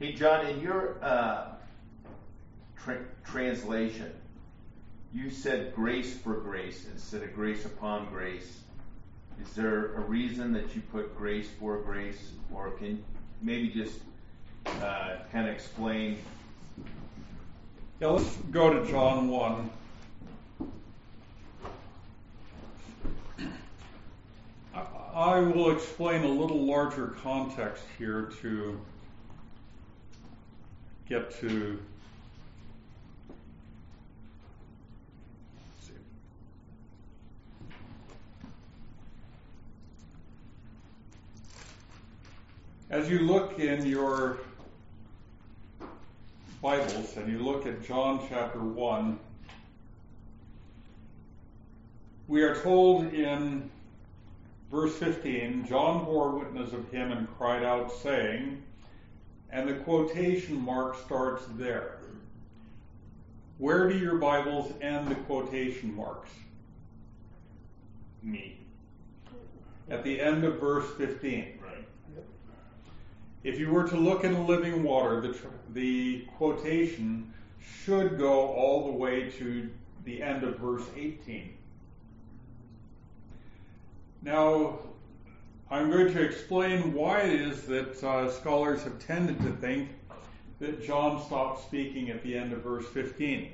Hey, John, in your translation, you said grace for grace instead of grace upon grace. Is there a reason that you put grace for grace, or can maybe just kind of explain? Yeah, let's go to John 1. I will explain a little larger context here to get to. As you look in your Bibles and you look at John chapter 1, we are told in verse 15, John bore witness of him and cried out, saying, and the quotation mark starts there. Where do your Bibles end the quotation marks? Me. At the end of verse 15. Right. If you were to look in Living Water, the quotation should go all the way to the end of verse 18. Now, I'm going to explain why it is that scholars have tended to think that John stopped speaking at the end of verse 15.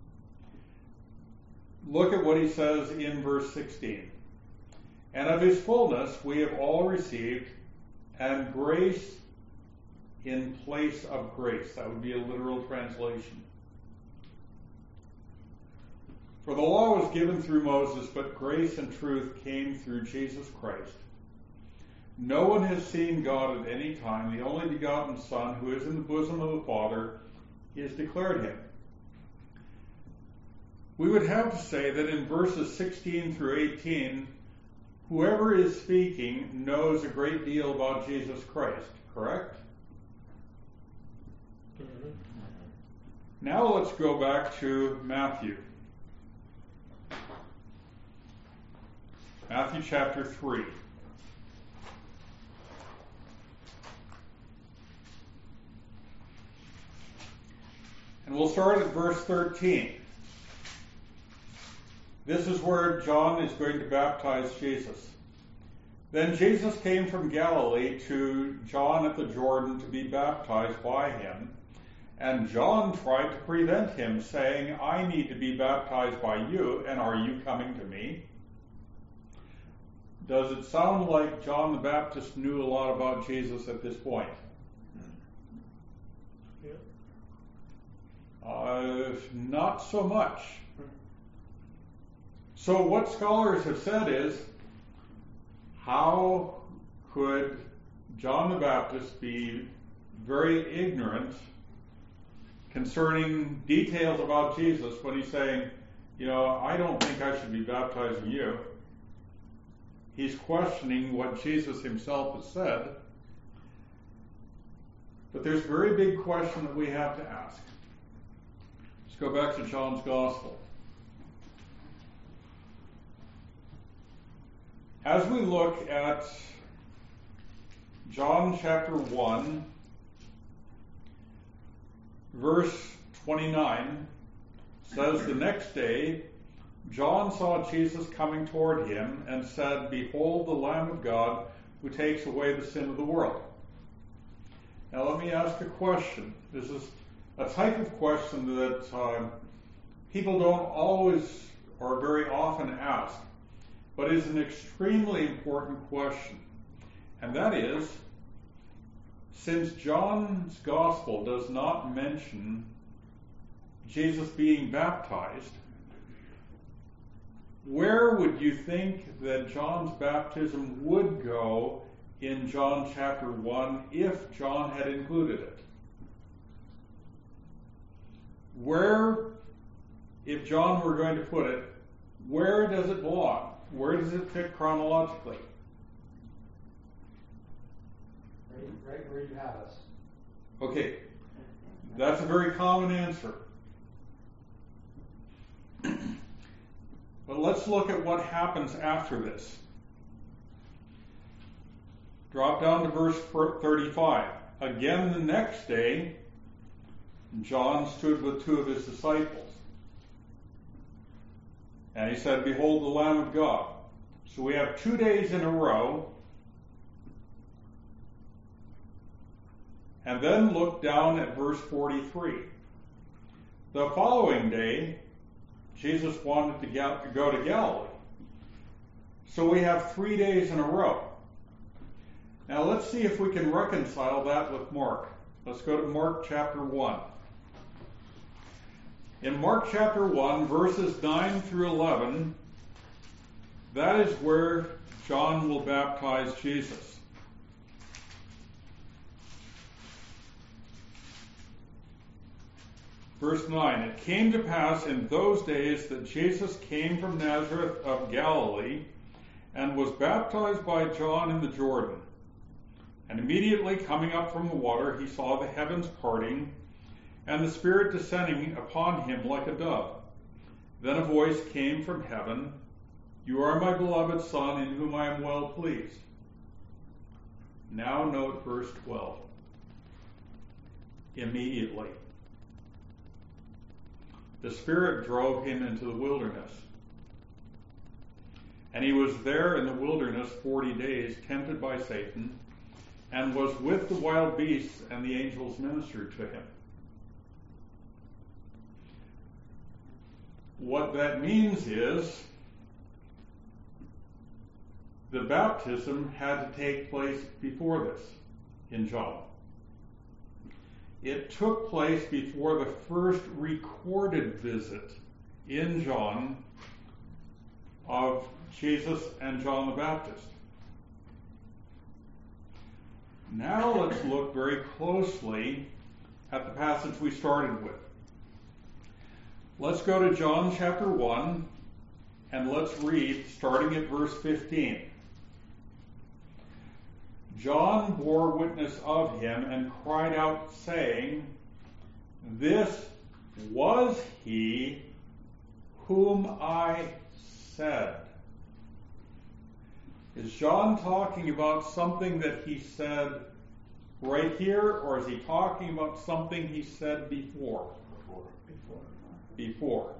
Look at what he says in verse 16. And of his fullness we have all received, and grace in place of grace. That would be a literal translation. For the law was given through Moses, but grace and truth came through Jesus Christ. No one has seen God at any time. The only begotten Son, who is in the bosom of the Father, he has declared him. We would have to say that in verses 16 through 18, whoever is speaking knows a great deal about Jesus Christ, correct? Mm-hmm. Now let's go back to Matthew. Matthew chapter 3. And we'll start at verse 13. This is where John is going to baptize Jesus. Then Jesus came from Galilee to John at the Jordan to be baptized by him. And John tried to prevent him, saying, I need to be baptized by you, and are you coming to me? Does it sound like John the Baptist knew a lot about Jesus at this point? Yeah. Not so much. So what scholars have said is, how could John the Baptist be very ignorant concerning details about Jesus when he's saying, I don't think I should be baptizing you. He's questioning what Jesus himself has said. But there's a very big question that we have to ask. Let's go back to John's Gospel. As we look at John chapter 1, verse 29, says, the next day John saw Jesus coming toward him and said, behold the Lamb of God who takes away the sin of the world. Now let me ask a question. This is a type of question that people don't always or very often ask, but is an extremely important question. And that is, since John's Gospel does not mention Jesus being baptized, where would you think that John's baptism would go in John chapter 1 if John had included it? Where, if John were going to put it, where does it belong? Where does it fit chronologically? Right where you have us. Okay, that's a very common answer. But let's look at what happens after this. Drop down to verse 35. again the next day, John stood with two of his disciples. And he said, "Behold the Lamb of God." So we have 2 days in a row. And then look down at verse 43. The following day, Jesus wanted to go to Galilee. So we have 3 days in a row. Now let's see if we can reconcile that with Mark. Let's go to Mark chapter 1. In Mark chapter 1, verses 9 through 11, that is where John will baptize Jesus. Verse 9, "It came to pass in those days that Jesus came from Nazareth of Galilee and was baptized by John in the Jordan. And immediately coming up from the water, he saw the heavens parting and the Spirit descending upon him like a dove. Then a voice came from heaven, 'You are my beloved Son, in whom I am well pleased.'" Now note verse 12. Immediately. The Spirit drove him into the wilderness. And he was there in the wilderness 40 days, tempted by Satan, and was with the wild beasts, and the angels ministered to him. What that means is the baptism had to take place before this in John. It took place before the first recorded visit in John of Jesus and John the Baptist. Now let's look very closely at the passage we started with. Let's go to John chapter 1 and let's read starting at verse 15. "John bore witness of him and cried out, saying, 'This was he whom I said.'" Is John talking about something that he said right here, or is he talking about something he said before? Before.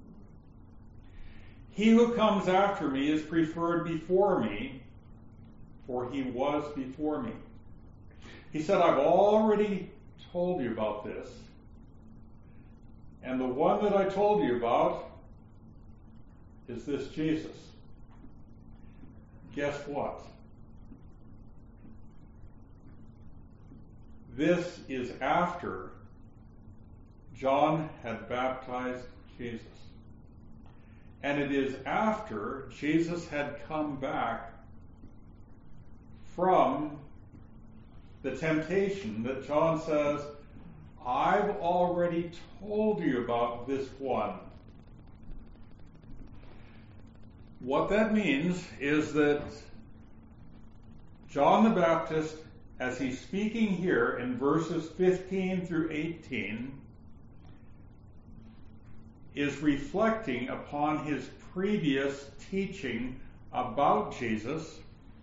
"He who comes after me is preferred before me, for he was before me." He said, "I've already told you about this. And the one that I told you about is this Jesus." Guess what? This is after John had baptized Jesus. And it is after Jesus had come back from the temptation that John says, "I've already told you about this one." What that means is that John the Baptist, as he's speaking here in verses 15 through 18, is reflecting upon his previous teaching about Jesus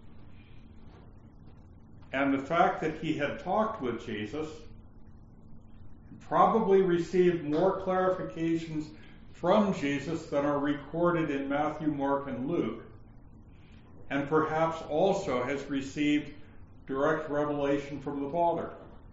and the fact that he had talked with Jesus, probably received more clarifications from Jesus than are recorded in Matthew, Mark, and Luke, and perhaps also has received direct revelation from the Father.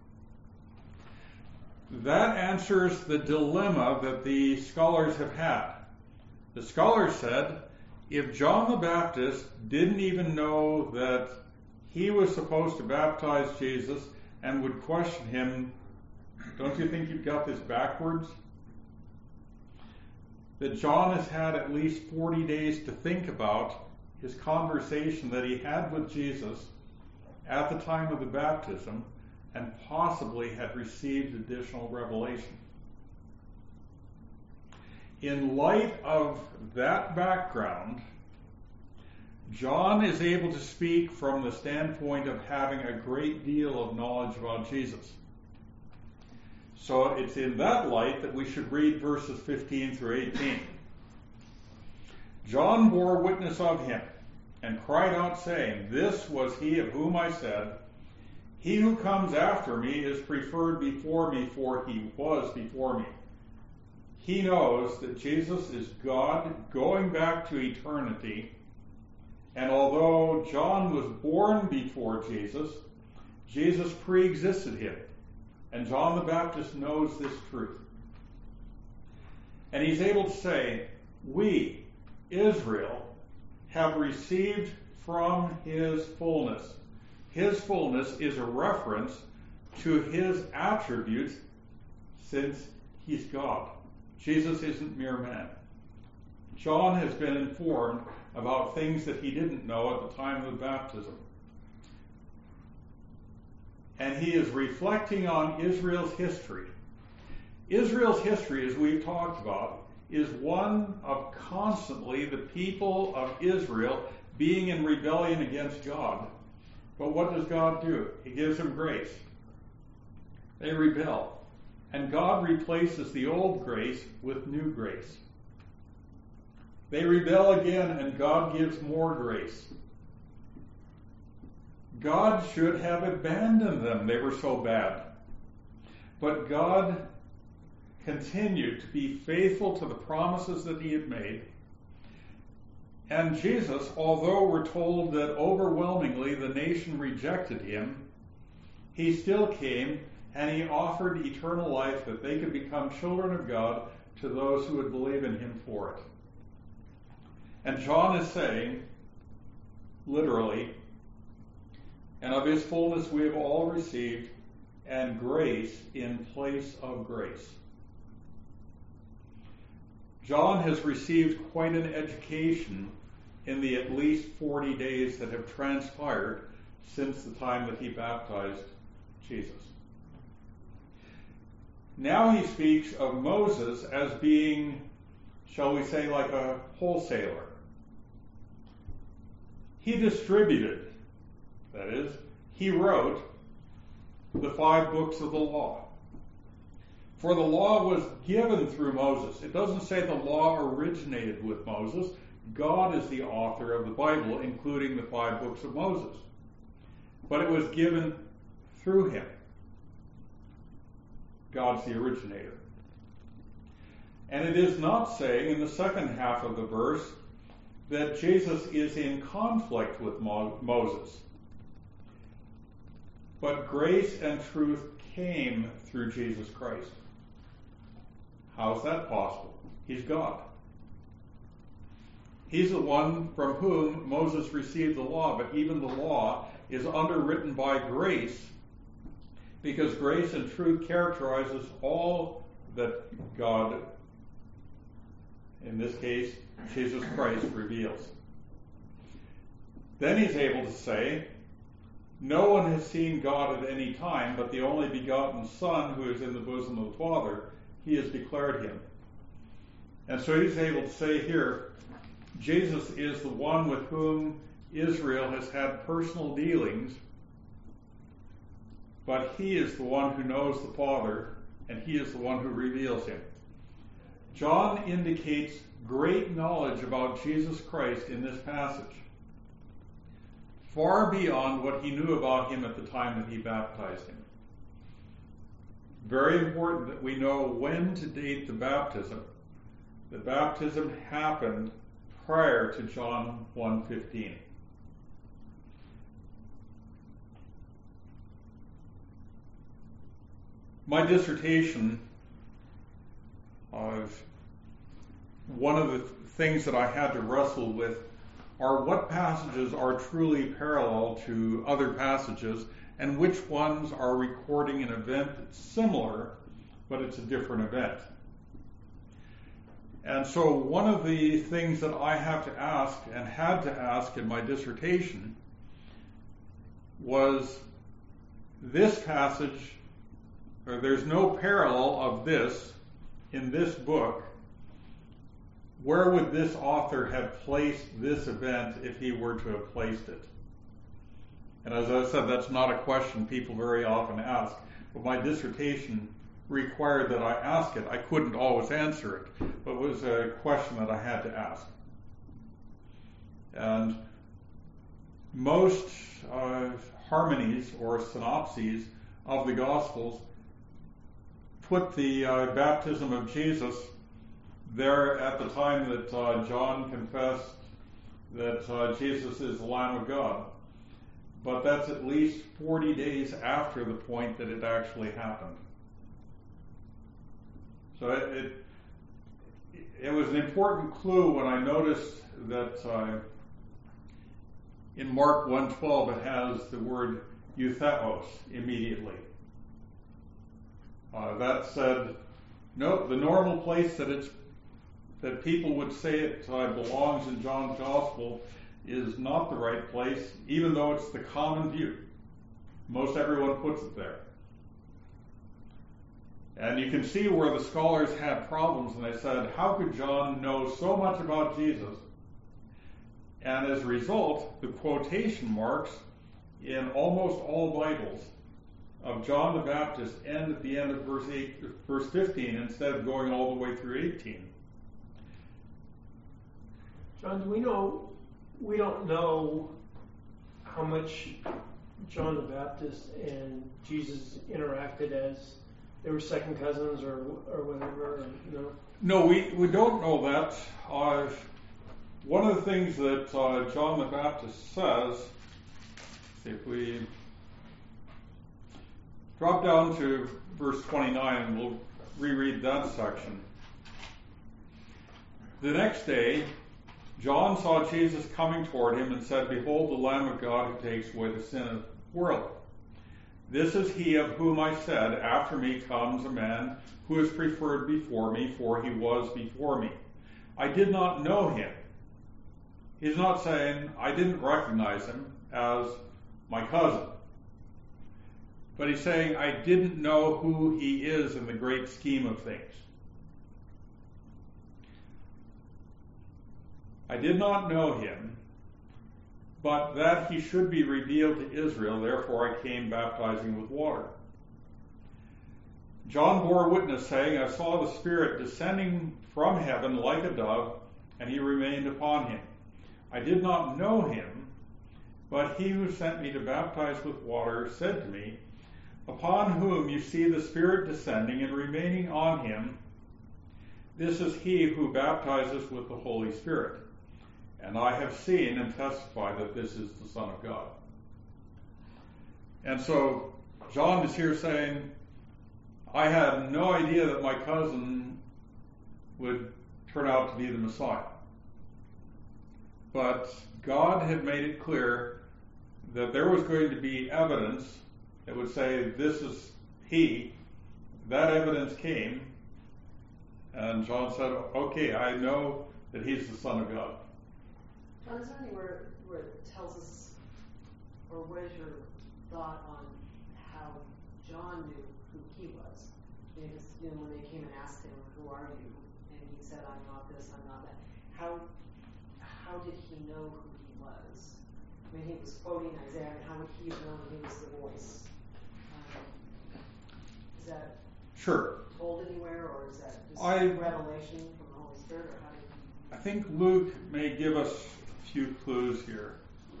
That answers the dilemma that the scholars have had. The scholars said, if John the Baptist didn't even know that he was supposed to baptize Jesus and would question him, don't you think you've got this backwards? That John has had at least 40 days to think about his conversation that he had with Jesus at the time of the baptism and possibly had received additional revelation. In light of that background, John is able to speak from the standpoint of having a great deal of knowledge about Jesus. So it's in that light that we should read verses 15 through 18. "John bore witness of him and cried out, saying, 'This was he of whom I said, He who comes after me is preferred before me, for he was before me. He knows that Jesus is God going back to eternity, and although John was born before Jesus, Jesus pre-existed him. And John the Baptist knows this truth. And he's able to say, we, Israel, have received from his fullness. His fullness is a reference to his attributes since he's God. Jesus isn't mere man. John has been informed about things that he didn't know at the time of the baptism. And he is reflecting on Israel's history. Israel's history, as we've talked about, is one of constantly the people of Israel being in rebellion against God. But what does God do? He gives them grace. They rebel. And God replaces the old grace with new grace. They rebel again, and God gives more grace. God should have abandoned them. They were so bad. But God continued to be faithful to the promises that he had made. And Jesus, although we're told that overwhelmingly the nation rejected him, he still came and he offered eternal life that they could become children of God to those who would believe in him for it. And John is saying, literally, and of his fullness we have all received, and grace in place of grace. John has received quite an education in the at least 40 days that have transpired since the time that he baptized Jesus. Now he speaks of Moses as being, shall we say, like a wholesaler. He distributed, that is, he wrote the 5 books of the law. For the law was given through Moses. It doesn't say the law originated with Moses. God is the author of the Bible, including the 5 books of Moses. But it was given through him. God's the originator. And it is not saying in the second half of the verse that Jesus is in conflict with Moses. But grace and truth came through Jesus Christ. How is that possible? He's God. He's the one from whom Moses received the law, but even the law is underwritten by grace, because grace and truth characterizes all that God, in this case, Jesus Christ, reveals. Then he's able to say, no one has seen God at any time, but the only begotten Son who is in the bosom of the Father, he has declared him. And so he's able to say here, Jesus is the one with whom Israel has had personal dealings, but he is the one who knows the Father, and he is the one who reveals him. John indicates great knowledge about Jesus Christ in this passage, far beyond what he knew about him at the time that he baptized him. Very important that we know when to date the baptism. The baptism happened prior to John 1:15. My dissertation, one of the things that I had to wrestle with are what passages are truly parallel to other passages and which ones are recording an event that's similar, but it's a different event. And so one of the things that I have to ask and had to ask in my dissertation was this passage, or there's no parallel of this in this book. Where would this author have placed this event if he were to have placed it? And as I said, that's not a question people very often ask, but my dissertation required that I ask it. I couldn't always answer it, but it was a question that I had to ask. And most harmonies or synopses of the Gospels put the baptism of Jesus there at the time that John confessed that Jesus is the Lamb of God. But that's at least 40 days after the point that it actually happened. So it was an important clue when I noticed that in Mark 1:12 it has the word eutheos immediately. That said, no, the normal place that people would say it belongs in John's Gospel is not the right place, even though it's the common view. Most everyone puts it there. And you can see where the scholars had problems, and they said, how could John know so much about Jesus? And as a result, the quotation marks in almost all Bibles of John the Baptist end at the end of verse 15 instead of going all the way through 18. John, we don't know how much John the Baptist and Jesus interacted, as they were second cousins or whatever. No, we don't know that. One of the things that John the Baptist says, if we drop down to verse 29 and we'll reread that section. The next day, John saw Jesus coming toward him and said, "Behold, the Lamb of God who takes away the sin of the world. This is he of whom I said, after me comes a man who is preferred before me, for he was before me. I did not know him." He's not saying, I didn't recognize him as my cousin. But he's saying, I didn't know who he is in the great scheme of things. I did not know him, but that he should be revealed to Israel, therefore I came baptizing with water. John bore witness, saying, I saw the Spirit descending from heaven like a dove, and he remained upon him. I did not know him, but he who sent me to baptize with water said to me, upon whom you see the Spirit descending and remaining on him, this is he who baptizes with the Holy Spirit. And I have seen and testified that this is the Son of God. And so John is here saying, I had no idea that my cousin would turn out to be the Messiah. But God had made it clear that there was going to be evidence that would say, this is he. That evidence came, and John said, okay, I know that he's the Son of God. John, is there anywhere where it tells us, or what is your thought on how John knew who he was? Because, when they came and asked him, who are you? And he said, I'm not this, I'm not that. How did he know who he was? I mean, he was quoting Isaiah. How would he have known he was the voice? Is that sure told anywhere, or is that just revelation from the Holy Spirit, or how did he? I think Luke may give us a few clues here.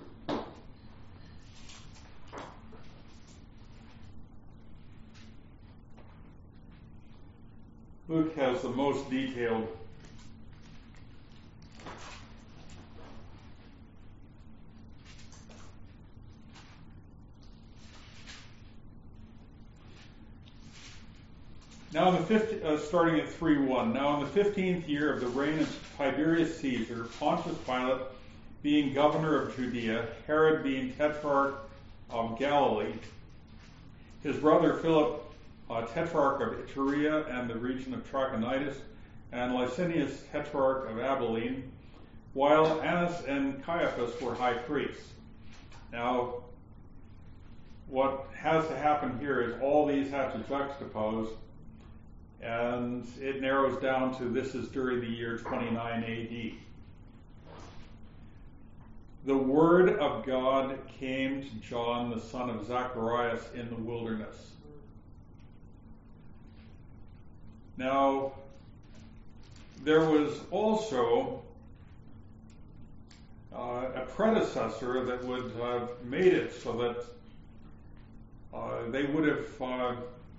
Luke has the most detailed starting at 3:1. Now in the 15th year of the reign of Tiberius Caesar, Pontius Pilate being governor of Judea, Herod being tetrarch of Galilee, his brother Philip, tetrarch of Iturea and the region of Trachonitis, and Licinius, tetrarch of Abilene, while Annas and Caiaphas were high priests. Now, what has to happen here is all these have to juxtapose, and it narrows down to this is during the year 29 AD. The word of God came to John, the son of Zacharias, in the wilderness. Now, there was also a predecessor that would have made it so that they would have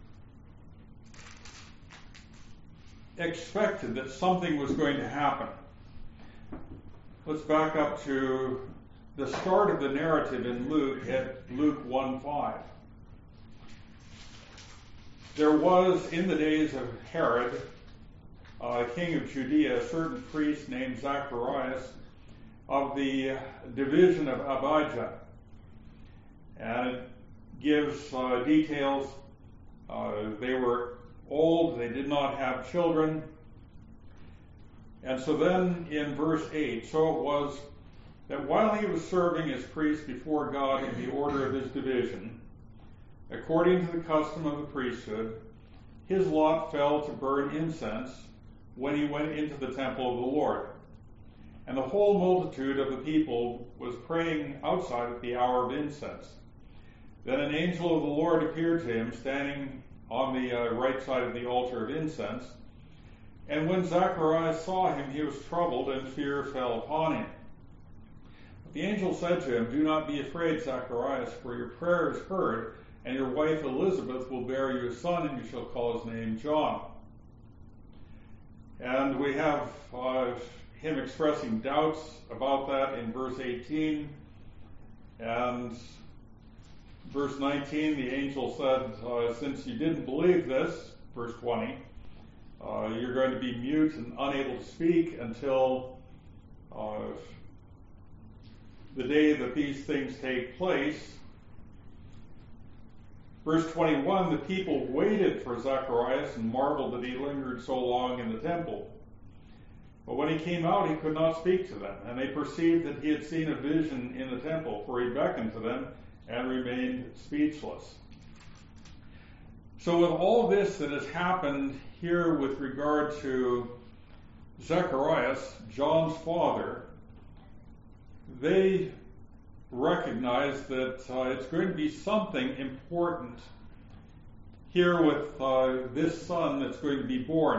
expected that something was going to happen. Let's back up to the start of the narrative in Luke at Luke 1:5. There was, in the days of Herod, king of Judea, a certain priest named Zacharias of the division of Abijah. And it gives details. They were old, they did not have children. And so then in verse 8, so it was that while he was serving as priest before God in the order of his division, according to the custom of the priesthood, his lot fell to burn incense when he went into the temple of the Lord. And the whole multitude of the people was praying outside at the hour of incense. Then an angel of the Lord appeared to him, standing on the right side of the altar of incense. And when Zacharias saw him, he was troubled, and fear fell upon him. But the angel said to him, "Do not be afraid, Zacharias, for your prayer is heard, and your wife Elizabeth will bear you a son, and you shall call his name John." And we have him expressing doubts about that in verse 18. And verse 19, the angel said, since you didn't believe this, verse 20, you're going to be mute and unable to speak until the day that these things take place. Verse 21, the people waited for Zacharias and marveled that he lingered so long in the temple. But when he came out, he could not speak to them, and they perceived that he had seen a vision in the temple, for he beckoned to them and remained speechless. So with all this that has happened here with regard to Zacharias, John's father, they recognize that it's going to be something important here with this son that's going to be born.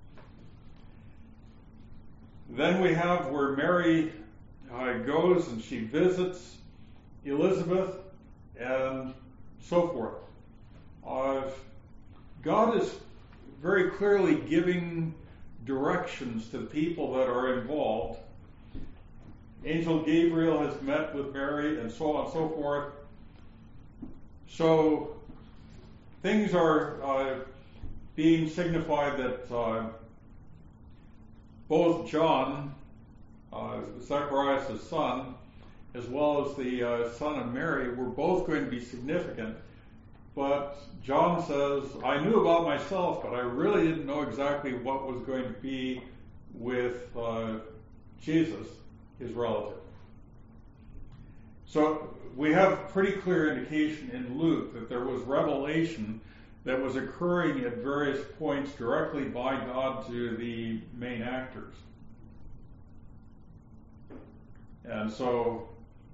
Then we have where Mary goes and she visits Elizabeth and so forth. God is very clearly giving directions to the people that are involved. Angel Gabriel has met with Mary and so on and so forth. So things are being signified that both John, Zacharias' son, as well as the son of Mary, were both going to be significant. But John says, I knew about myself, but I really didn't know exactly what was going to be with Jesus, his relative. So we have pretty clear indication in Luke that there was revelation that was occurring at various points directly by God to the main actors. And so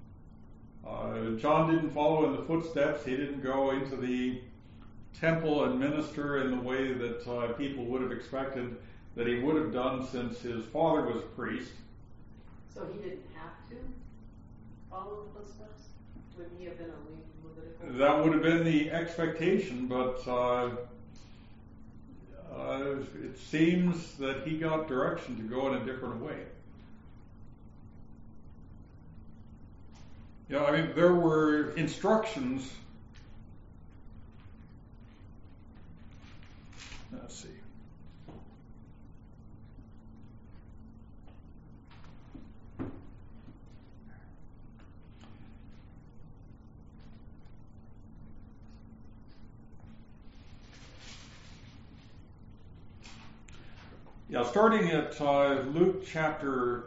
John didn't follow in the footsteps. He didn't go into the temple and minister in the way that people would have expected that he would have done, since his father was a priest. So he didn't have to follow the footsteps? Wouldn't he have been a Levitical? That would have been the expectation, but it seems that he got direction to go in a different way. Yeah, I mean, there were instructions. Let's see. Yeah, starting at Luke chapter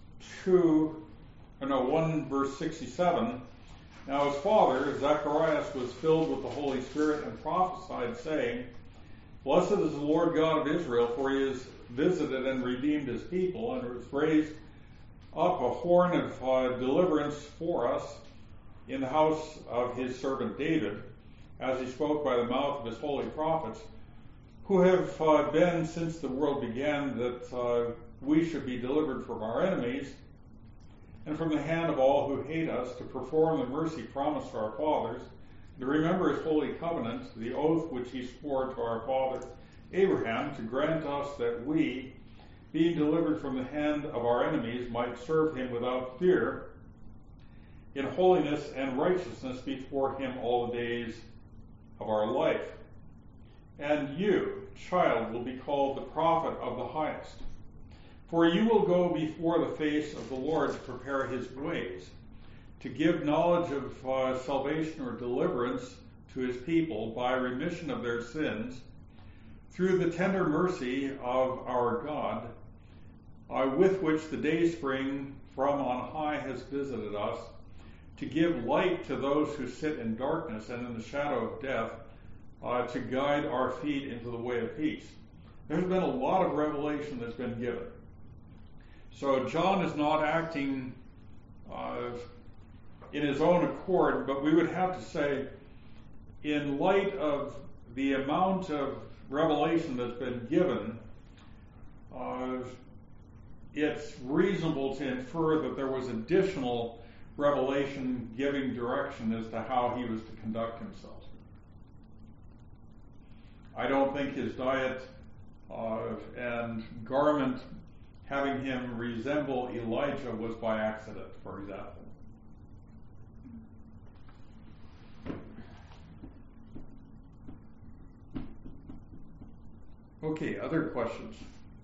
1 verse 67. Now his father, Zacharias, was filled with the Holy Spirit and prophesied, saying, Blessed is the Lord God of Israel, for he has visited and redeemed his people, and has raised up a horn of deliverance for us in the house of his servant David, as he spoke by the mouth of his holy prophets, who have been since the world began, that we should be delivered from our enemies and from the hand of all who hate us, to perform the mercy promised to our fathers, to remember his holy covenant, the oath which he swore to our father Abraham, to grant us that we, being delivered from the hand of our enemies, might serve him without fear, in holiness and righteousness before him all the days of our life. And you, child, will be called the prophet of the highest. For you will go before the face of the Lord to prepare his ways, to give knowledge of salvation or deliverance to his people by remission of their sins, through the tender mercy of our God, with which the day spring from on high has visited us, to give light to those who sit in darkness and in the shadow of death, to guide our feet into the way of peace. There's been a lot of revelation that's been given. So John is not acting in his own accord, but we would have to say, in light of the amount of revelation that's been given, it's reasonable to infer that there was additional revelation giving direction as to how he was to conduct himself. I don't think his diet and garment having him resemble Elijah was by accident, for example. Okay, other questions?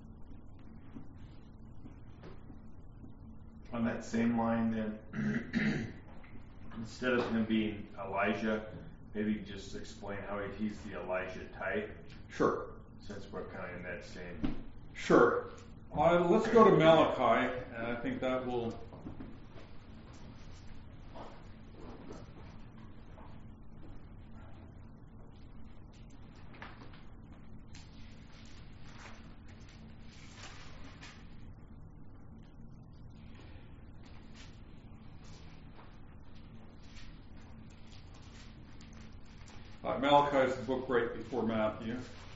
On that same line then, instead of him being Elijah, maybe just explain how he's the Elijah type, Sure. since we're kind of in that same. Sure. Let's go to Malachi, and I think that will... Malachi is the book right before Matthew.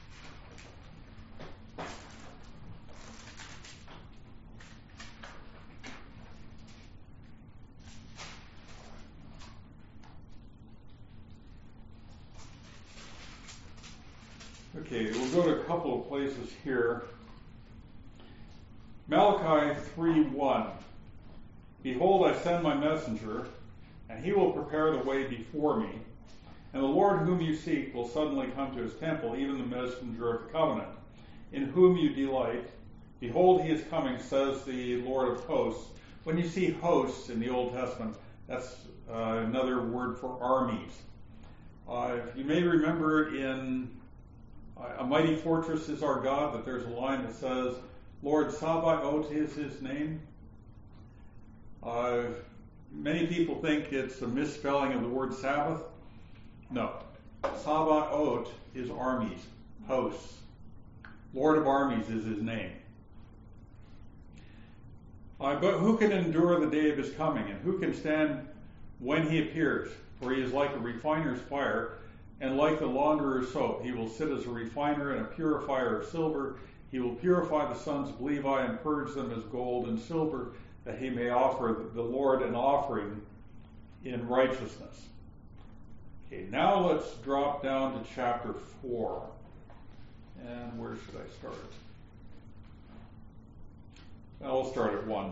Okay, we'll go to a couple of places here. Malachi 3:1. Behold, I send my messenger, and he will prepare the way before me. And the Lord whom you seek will suddenly come to his temple, even the messenger of the covenant, in whom you delight. Behold, he is coming, says the Lord of hosts. When you see hosts in the Old Testament, that's another word for armies. You may remember in A Mighty Fortress is Our God that there's a line that says, Lord Sabaoth is his name. Many people think it's a misspelling of the word Sabbath. No. Sabaoth is armies, hosts. Lord of armies is his name. But who can endure the day of his coming, and who can stand when he appears? For he is like a refiner's fire, and like the launderer's soap. He will sit as a refiner and a purifier of silver. He will purify the sons of Levi and purge them as gold and silver, that he may offer the Lord an offering in righteousness. Okay, now let's drop down to chapter 4. And where should I start? I'll start at 1.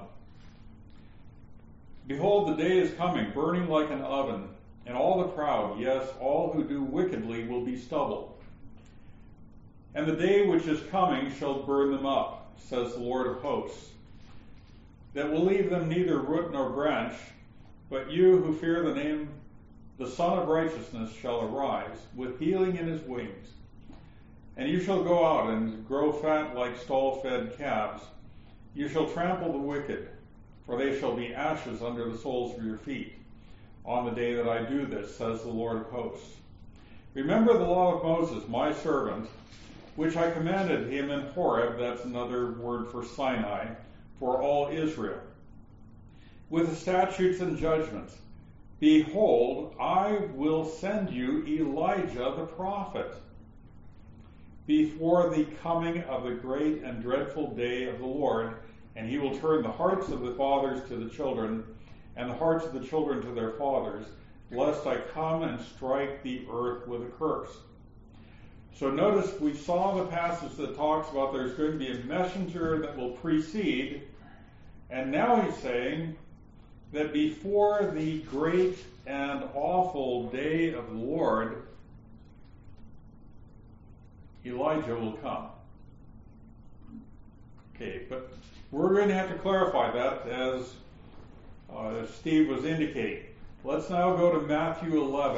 Behold, the day is coming, burning like an oven, and all the proud, yes, all who do wickedly, will be stubble. And the day which is coming shall burn them up, says the Lord of hosts, that will leave them neither root nor branch. But you who fear the name, the Son of Righteousness shall arise, with healing in his wings. And you shall go out and grow fat like stall-fed calves. You shall trample the wicked, for they shall be ashes under the soles of your feet, on the day that I do this, says the Lord of hosts. Remember the law of Moses, my servant, which I commanded him in Horeb, that's another word for Sinai, for all Israel, with the statutes and judgments. Behold, I will send you Elijah the prophet before the coming of the great and dreadful day of the Lord, and he will turn the hearts of the fathers to the children, and the hearts of the children to their fathers, lest I come and strike the earth with a curse. So notice we saw the passage that talks about there's going to be a messenger that will precede, and now he's saying that before the great and awful day of the Lord, Elijah will come. Okay, but we're going to have to clarify that as Steve was indicating. Let's now go to Matthew 11.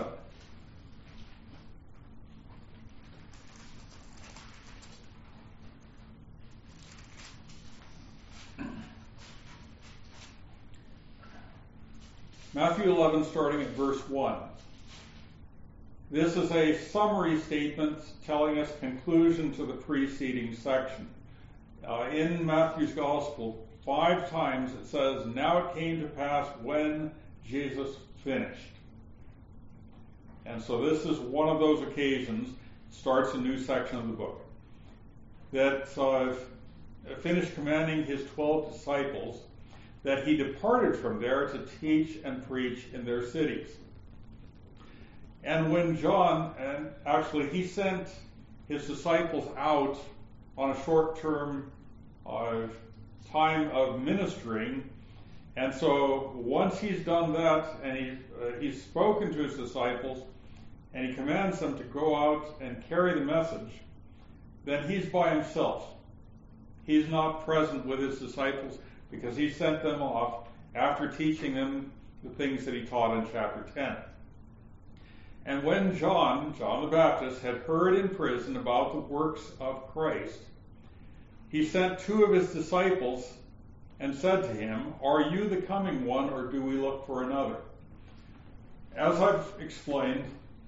Matthew 11, starting at verse 1. This is a summary statement telling us conclusion to the preceding section. In Matthew's Gospel, 5 times it says, "Now it came to pass when Jesus finished." And so this is one of those occasions, starts a new section of the book, that finished commanding his 12 disciples, that he departed from there to teach and preach in their cities. And when John, and actually he sent his disciples out on a short-term time of ministering, and so once he's done that, and he's spoken to his disciples, and he commands them to go out and carry the message, then he's by himself. He's not present with his disciples because he sent them off after teaching them the things that he taught in chapter 10. And when John the Baptist, had heard in prison about the works of Christ, he sent 2 of his disciples and said to him, "Are you the coming one, or do we look for another?" As I've explained,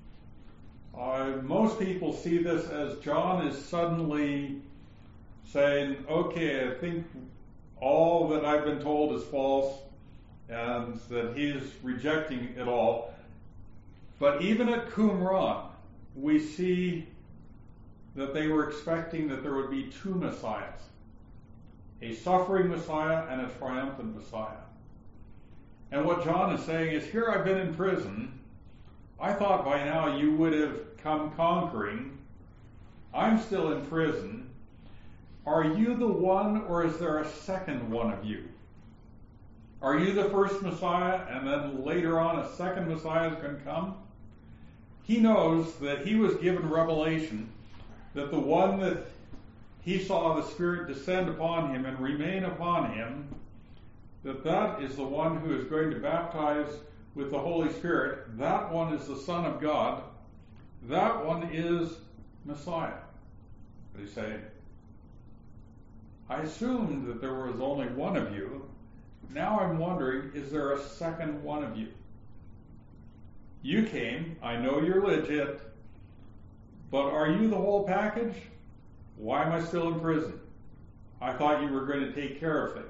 most people see this as John is suddenly saying, "Okay, I think all that I've been told is false," and that he's rejecting it all. But even at Qumran, we see that they were expecting that there would be 2 Messiahs, a suffering Messiah and a triumphant Messiah. And what John is saying is, here I've been in prison. I thought by now you would have come conquering. I'm still in prison. Are you the one, or is there a second one of you? Are you the first Messiah, and then later on a second Messiah is going to come? He knows that he was given revelation that the one that he saw the Spirit descend upon him and remain upon him, that is the one who is going to baptize with the Holy Spirit. That one is the Son of God. That one is Messiah. But he's saying, I assumed that there was only one of you. Now I'm wondering, is there a second one of you? You came, I know you're legit, but are you the whole package? Why am I still in prison? I thought you were going to take care of things.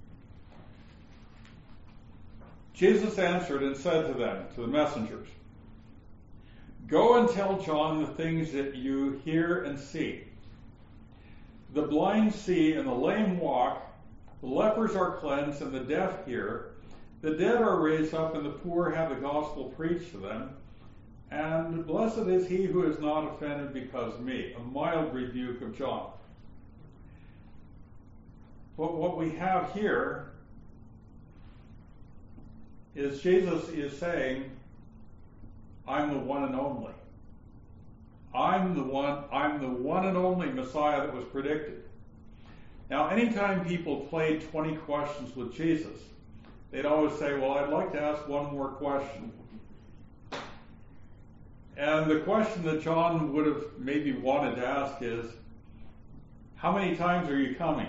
Jesus answered and said to them, to the messengers, "Go and tell John the things that you hear and see. The blind see and the lame walk, the lepers are cleansed and the deaf hear, the dead are raised up and the poor have the gospel preached to them, and blessed is he who is not offended because of me." A mild rebuke of John. But what we have here is Jesus is saying, I'm the one and only. I'm the one and only Messiah that was predicted. Now, anytime people played 20 questions with Jesus, they'd always say, well, I'd like to ask one more question. And the question that John would have maybe wanted to ask is, how many times are you coming?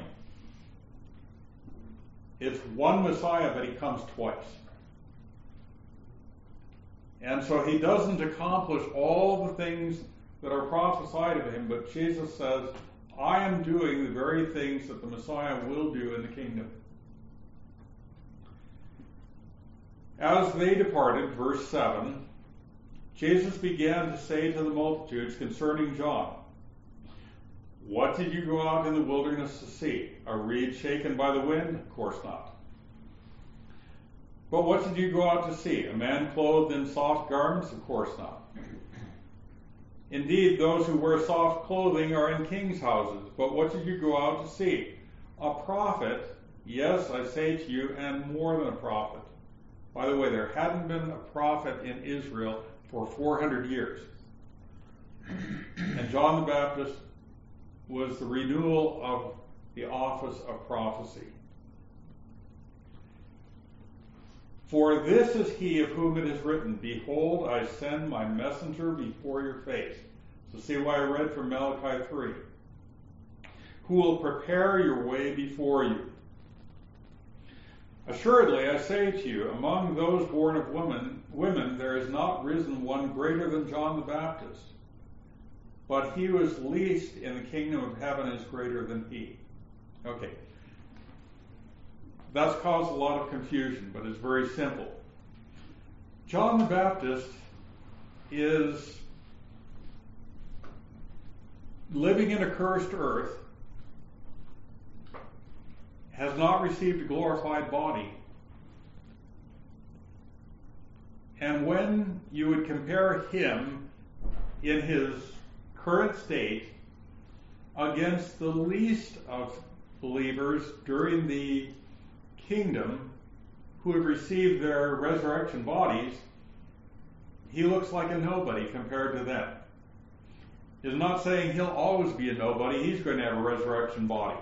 It's one Messiah, but he comes twice. And so he doesn't accomplish all the things that are prophesied of him, but Jesus says, I am doing the very things that the Messiah will do in the kingdom. As they departed, verse 7, Jesus began to say to the multitudes concerning John, "What did you go out in the wilderness to see? A reed shaken by the wind? Of course not. But what did you go out to see? A man clothed in soft garments? Of course not. Indeed, those who wear soft clothing are in kings' houses. But what did you go out to see? A prophet, yes, I say to you, and more than a prophet. By the way, there hadn't been a prophet in Israel for 400 years. And John the Baptist was the renewal of the office of prophecy. For this is he of whom it is written, Behold, I send my messenger before your face. So see why I read from Malachi 3. Who will prepare your way before you. Assuredly, I say to you, among those born of women there is not risen one greater than John the Baptist. But he who is least in the kingdom of heaven is greater than he. Okay. That's caused a lot of confusion, but it's very simple. John the Baptist is living in a cursed earth, has not received a glorified body. And when you would compare him in his current state against the least of believers during the kingdom who have received their resurrection bodies, he looks like a nobody compared to them. It's not saying he'll always be a nobody. He's going to have a resurrection body.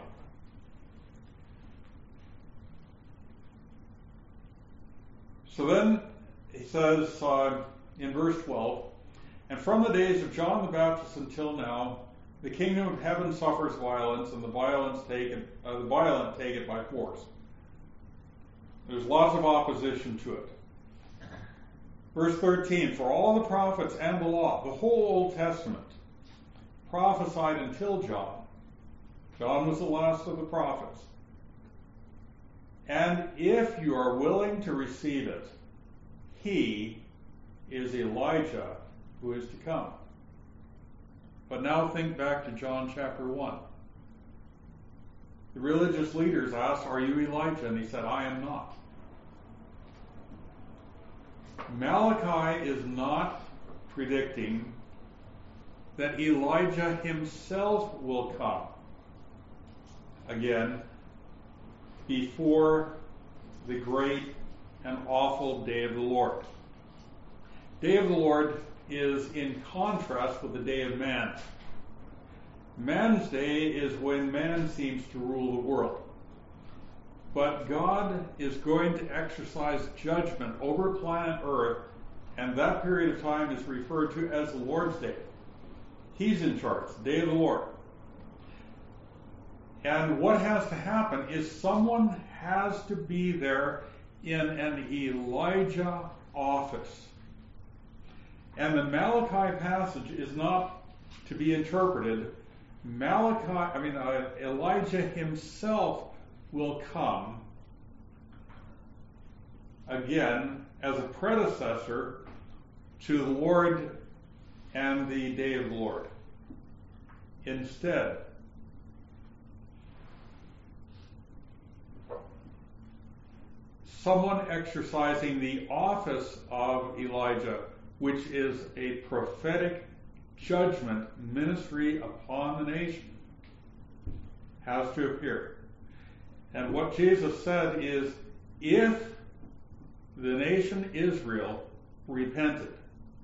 So then he says in verse 12, And from the days of John the Baptist until now, the kingdom of heaven suffers violence, and the violent take it by force. There's lots of opposition to it. Verse 13, For all the prophets and the law, the whole Old Testament, prophesied until John. John was the last of the prophets. And if you are willing to receive it, he is Elijah who is to come. But now think back to John chapter 1. The religious leaders asked, Are you Elijah? And he said, I am not. Malachi is not predicting that Elijah himself will come again before the great and awful day of the Lord. Day of the Lord is in contrast with the day of man. Man's day is when man seems to rule the world. But God is going to exercise judgment over planet Earth, and that period of time is referred to as the Lord's Day. He's in charge, the day of the Lord. And what has to happen is someone has to be there in an Elijah office. And the Malachi passage is not to be interpreted. Elijah himself will come again as a predecessor to the Lord and the day of the Lord. Instead, someone exercising the office of Elijah, which is a prophetic judgment ministry upon the nation, has to appear. And what Jesus said is, if the nation Israel repented,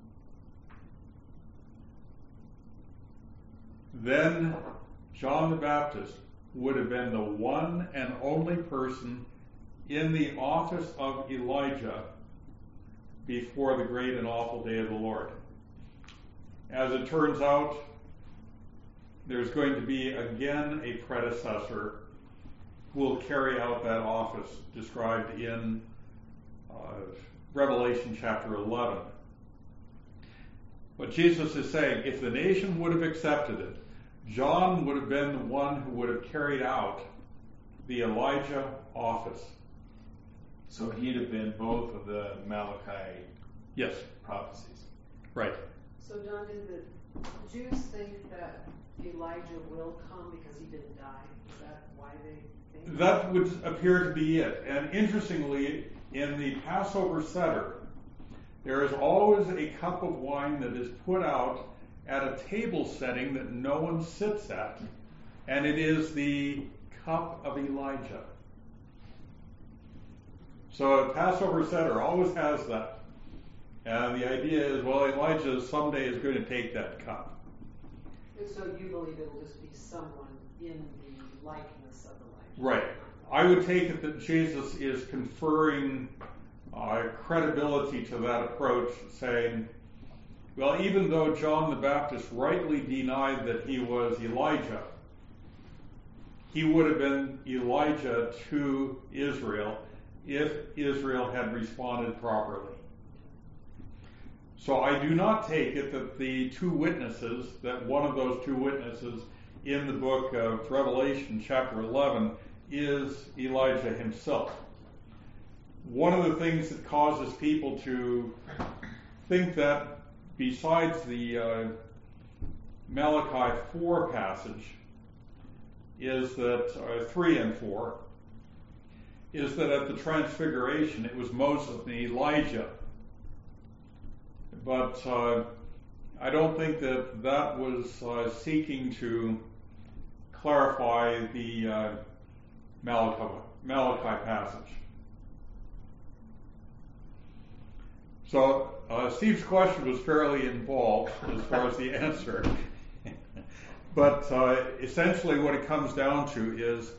then John the Baptist would have been the one and only person in the office of Elijah before the great and awful day of the Lord. As it turns out, there's going to be again a predecessor who will carry out that office described in Revelation chapter 11. But Jesus is saying, if the nation would have accepted it, John would have been the one who would have carried out the Elijah office. So he'd have been both of the Malachi prophecies. Right. So John, did the Jews think that Elijah will come because he didn't die? Is that why they think That would appear to be it. And interestingly, in the Passover Seder, there is always a cup of wine that is put out at a table setting that no one sits at, and it is the cup of Elijah. So a Passover Seder always has that. And the idea is, well, Elijah someday is going to take that cup. And so you believe it will just be someone in the likeness of Elijah? Right. I would take it that Jesus is conferring credibility to that approach, saying, well, even though John the Baptist rightly denied that he was Elijah, he would have been Elijah to Israel if Israel had responded properly. So I do not take it that the two witnesses, that one of those two witnesses in the book of Revelation chapter 11 is Elijah himself. One of the things that causes people to think that, besides the Malachi 4 passage, is that 3 and 4, is that at the Transfiguration it was Moses and Elijah. But I don't think that that was seeking to clarify the Malachi passage. So Steve's question was fairly involved as far as the answer. But essentially what it comes down to is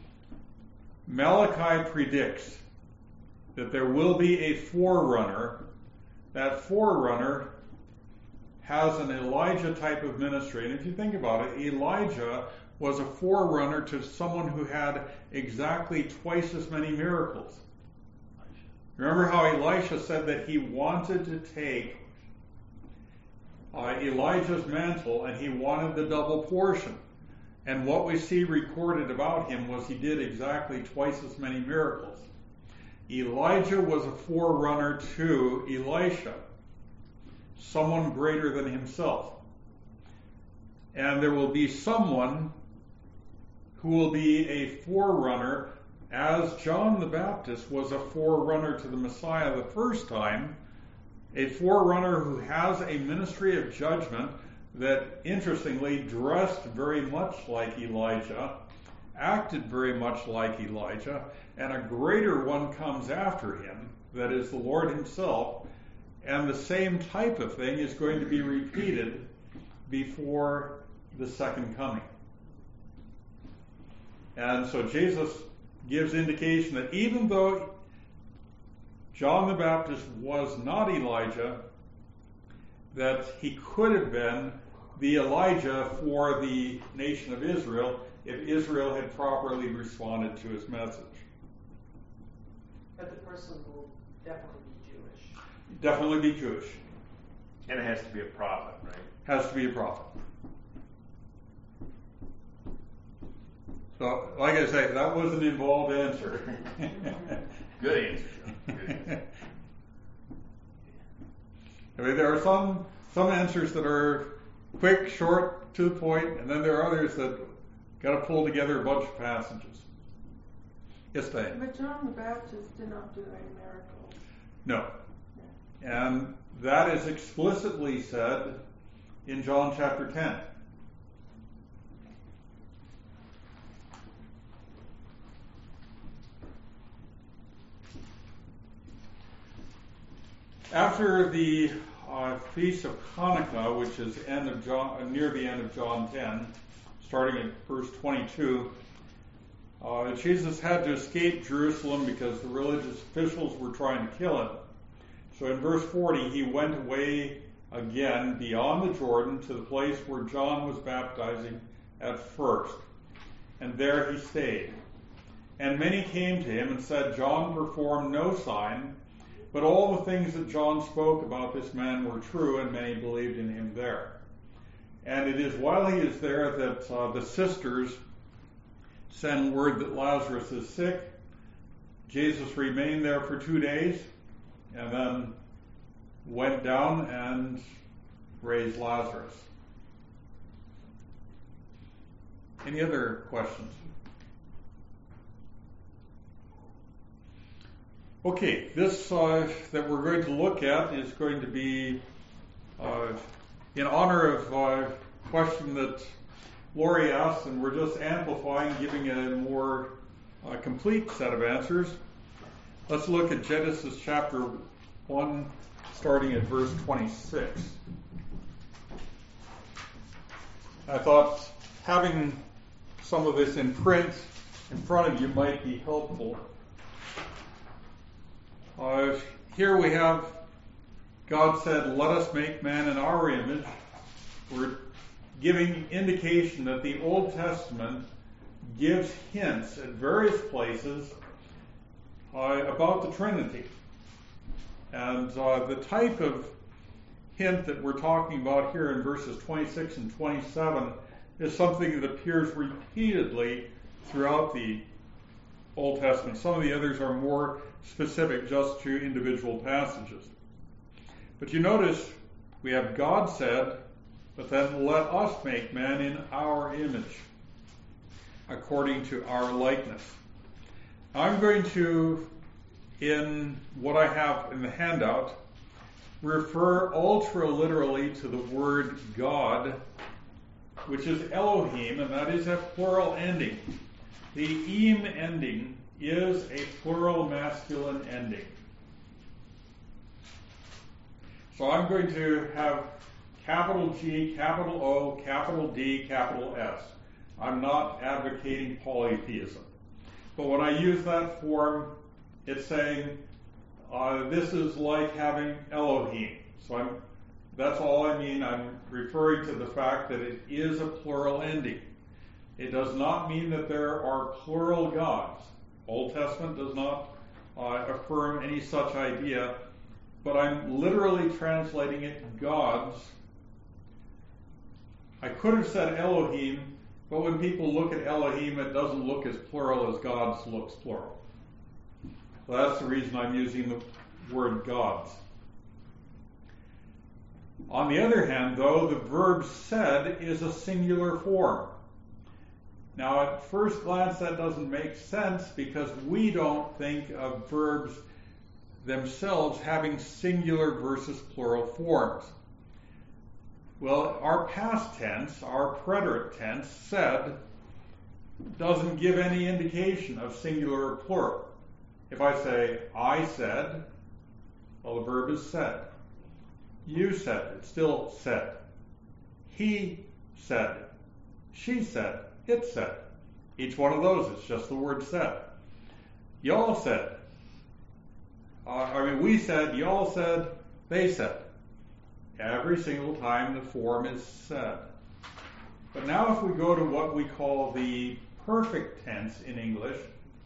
Malachi predicts that there will be a forerunner. That forerunner has an Elijah type of ministry. And if you think about it, Elijah was a forerunner to someone who had exactly twice as many miracles. Remember how Elisha said that he wanted to take Elijah's mantle and he wanted the double portion. And what we see recorded about him was he did exactly twice as many miracles. Elijah was a forerunner to Elisha, someone greater than himself. And there will be someone who will be a forerunner, as John the Baptist was a forerunner to the Messiah the first time, a forerunner who has a ministry of judgment that, interestingly, dressed very much like Elijah, acted very much like Elijah, and a greater one comes after him, that is the Lord himself, and the same type of thing is going to be repeated before the second coming. And so Jesus gives indication that even though John the Baptist was not Elijah, that he could have been the Elijah for the nation of Israel if Israel had properly responded to his message. But the person will definitely be Jewish. Definitely be Jewish. And it has to be a prophet, right? Has to be a prophet. So, like I say, that was an involved answer. Good answer, John. Good answer. I mean, there are some answers that are quick, short, to the point, and then there are others that got to pull together a bunch of passages. Yes, Diane? But John the Baptist did not do any miracles. No. And that is explicitly said in John chapter 10. After the Feast of Hanukkah, which is near the end of John 10, starting at verse 22, Jesus had to escape Jerusalem because the religious officials were trying to kill him. So in verse 40, he went away again beyond the Jordan to the place where John was baptizing at first, and there he stayed. And many came to him and said, John performed no sign, but all the things that John spoke about this man were true, and many believed in him there. And it is while he is there that the sisters send word that Lazarus is sick. Jesus remained there for 2 days, and then went down and raised Lazarus. Any other questions? Okay, this that we're going to look at is going to be in honor of a question that Lori asked, and we're just amplifying, giving a more complete set of answers. Let's look at Genesis chapter 1, starting at verse 26. I thought having some of this in print in front of you might be helpful. Here we have, God said, "Let us make man in our image." We're giving indication that the Old Testament gives hints at various places about the Trinity. And the type of hint that we're talking about here in verses 26 and 27 is something that appears repeatedly throughout the Old Testament. Some of the others are more specific just to individual passages. But you notice we have God said, but then let us make man in our image, according to our likeness. I'm going to, in what I have in the handout, refer ultra literally to the word God, which is Elohim, and that is a plural ending. The im ending is a plural masculine ending. So I'm going to have capital G, capital O, capital D, capital S. I'm not advocating polytheism. But when I use that form, it's saying this is like having Elohim. So that's all I mean. I'm referring to the fact that it is a plural ending. It does not mean that there are plural gods. Old Testament does not affirm any such idea, but I'm literally translating it gods. I could have said Elohim, but when people look at Elohim, it doesn't look as plural as gods looks plural. So that's the reason I'm using the word gods. On the other hand, though, the verb said is a singular form. Now, at first glance, that doesn't make sense because we don't think of verbs themselves having singular versus plural forms. Well, our past tense, our preterite tense, said, doesn't give any indication of singular or plural. If I say, I said, well, the verb is said. You said, it's still said. He said, she said, it said. Each one of those, it's just the word said. Y'all said. We said, y'all said, they said. Every single time the form is said. But now if we go to what we call the perfect tense in English,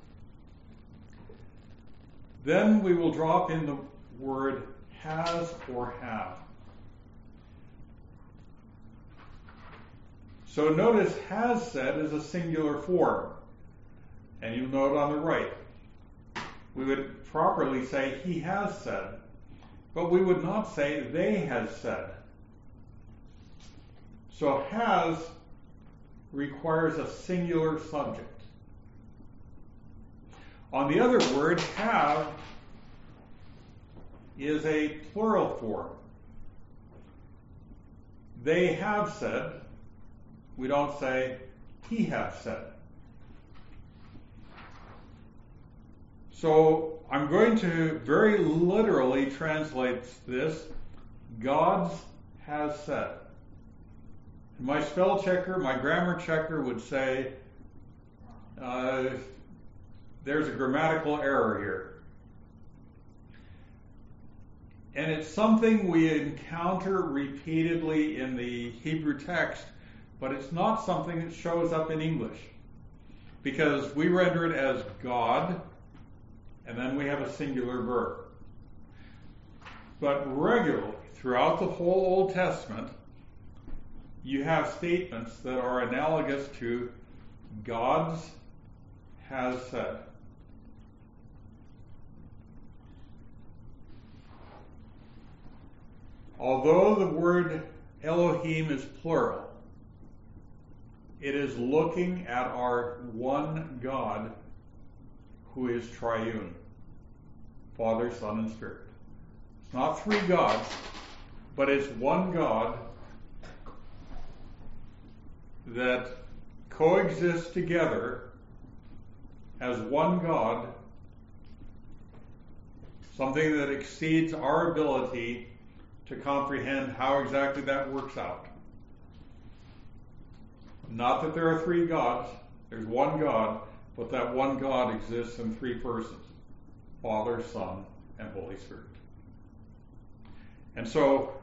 then we will drop in the word has or have. So notice has said is a singular form. And you'll note on the right, we would properly say he has said, but we would not say they has said. So has requires a singular subject. On the other word, have is a plural form. They have said. We don't say he has said. So I'm going to very literally translate this. God's has said. My spell checker, my grammar checker would say there's a grammatical error here. And it's something we encounter repeatedly in the Hebrew text, but it's not something that shows up in English. Because we render it as God, and then we have a singular verb. But regularly, throughout the whole Old Testament, you have statements that are analogous to God's has said. Although the word Elohim is plural, it is looking at our one God who is triune. Father, Son, and Spirit. It's not three gods, but it's one God that coexists together as one God, something that exceeds our ability to comprehend how exactly that works out. Not that there are three gods, there's one God, but that one God exists in three persons, Father, Son, and Holy Spirit. And so,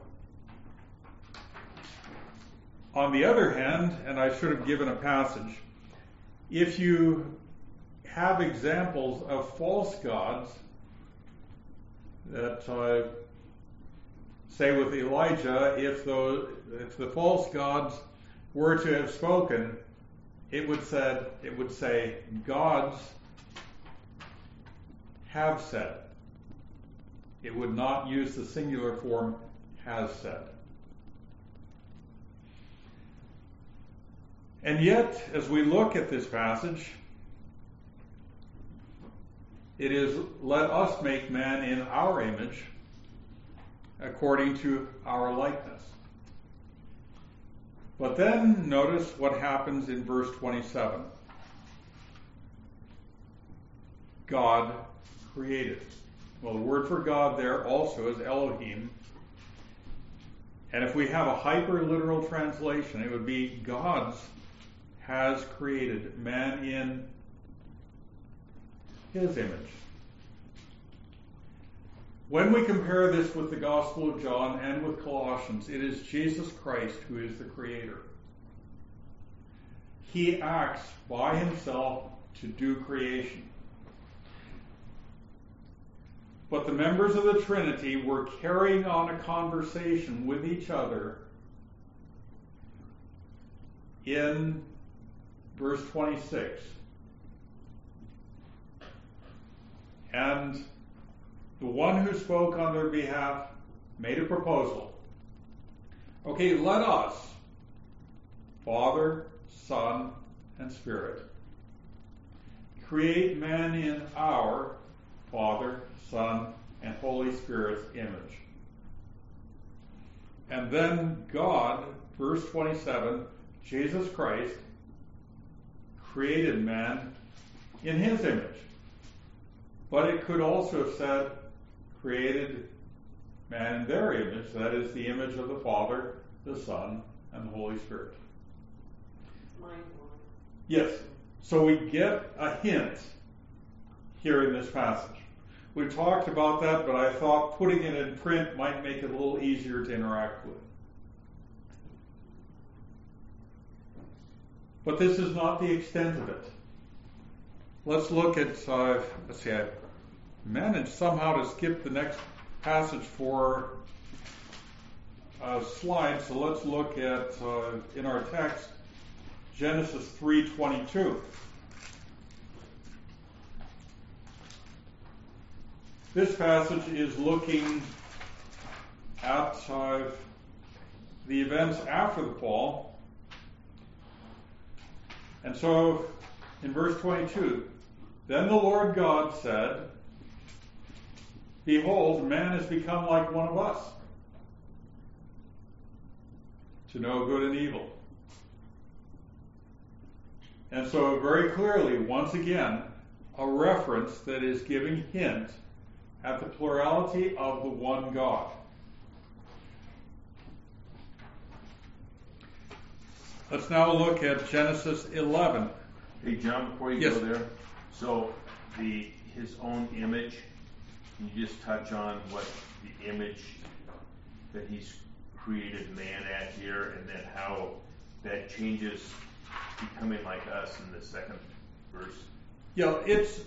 on the other hand, and I should have given a passage, if you have examples of false gods that say with Elijah, if the false gods were to have spoken, it would say gods have said. It would not use the singular form has said. And yet, as we look at this passage, it is, let us make man in our image, according to our likeness. But then notice what happens in verse 27. God created. Well, the word for God there also is Elohim. And if we have a hyper-literal translation, it would be God's has created man in his image. When we compare this with the Gospel of John and with Colossians, it is Jesus Christ who is the creator. He acts by himself to do creation. But the members of the Trinity were carrying on a conversation with each other in verse 26. And the one who spoke on their behalf made a proposal. Okay, let us, Father, Son, and Spirit, create man in our Father, Son, and Holy Spirit's image. And then God, verse 27, Jesus Christ, created man in his image. But it could also have said, created man in their image, that is the image of the Father, the Son, and the Holy Spirit. Mind-blowing. Yes, so we get a hint here in this passage. We talked about that, but I thought putting it in print might make it a little easier to interact with. But this is not the extent of it. Let's look at, let's see, I managed somehow to skip the next passage for a slide, so let's look at, in our text, Genesis 3:22. This passage is looking at the events after the fall. And so, in verse 22, then the Lord God said, behold, man has become like one of us, to know good and evil. And so, very clearly, once again, a reference that is giving hint at the plurality of the one God. Let's now look at Genesis 11. Hey, John, before you Yes. go there, so his own image, can you just touch on what the image that he's created man at here, and then how that changes becoming like us in the second verse? Yeah, it's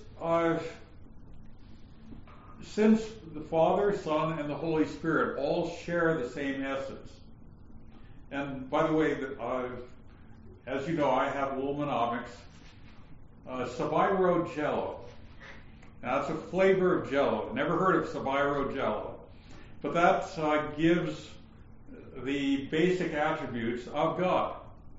since the Father, Son, and the Holy Spirit all share the same essence. And by the way, as you know, I have Luminomics. Sabiro Jello. Now, that's a flavor of Jello. Never heard of Sabiro Jello. But that gives the basic attributes of God.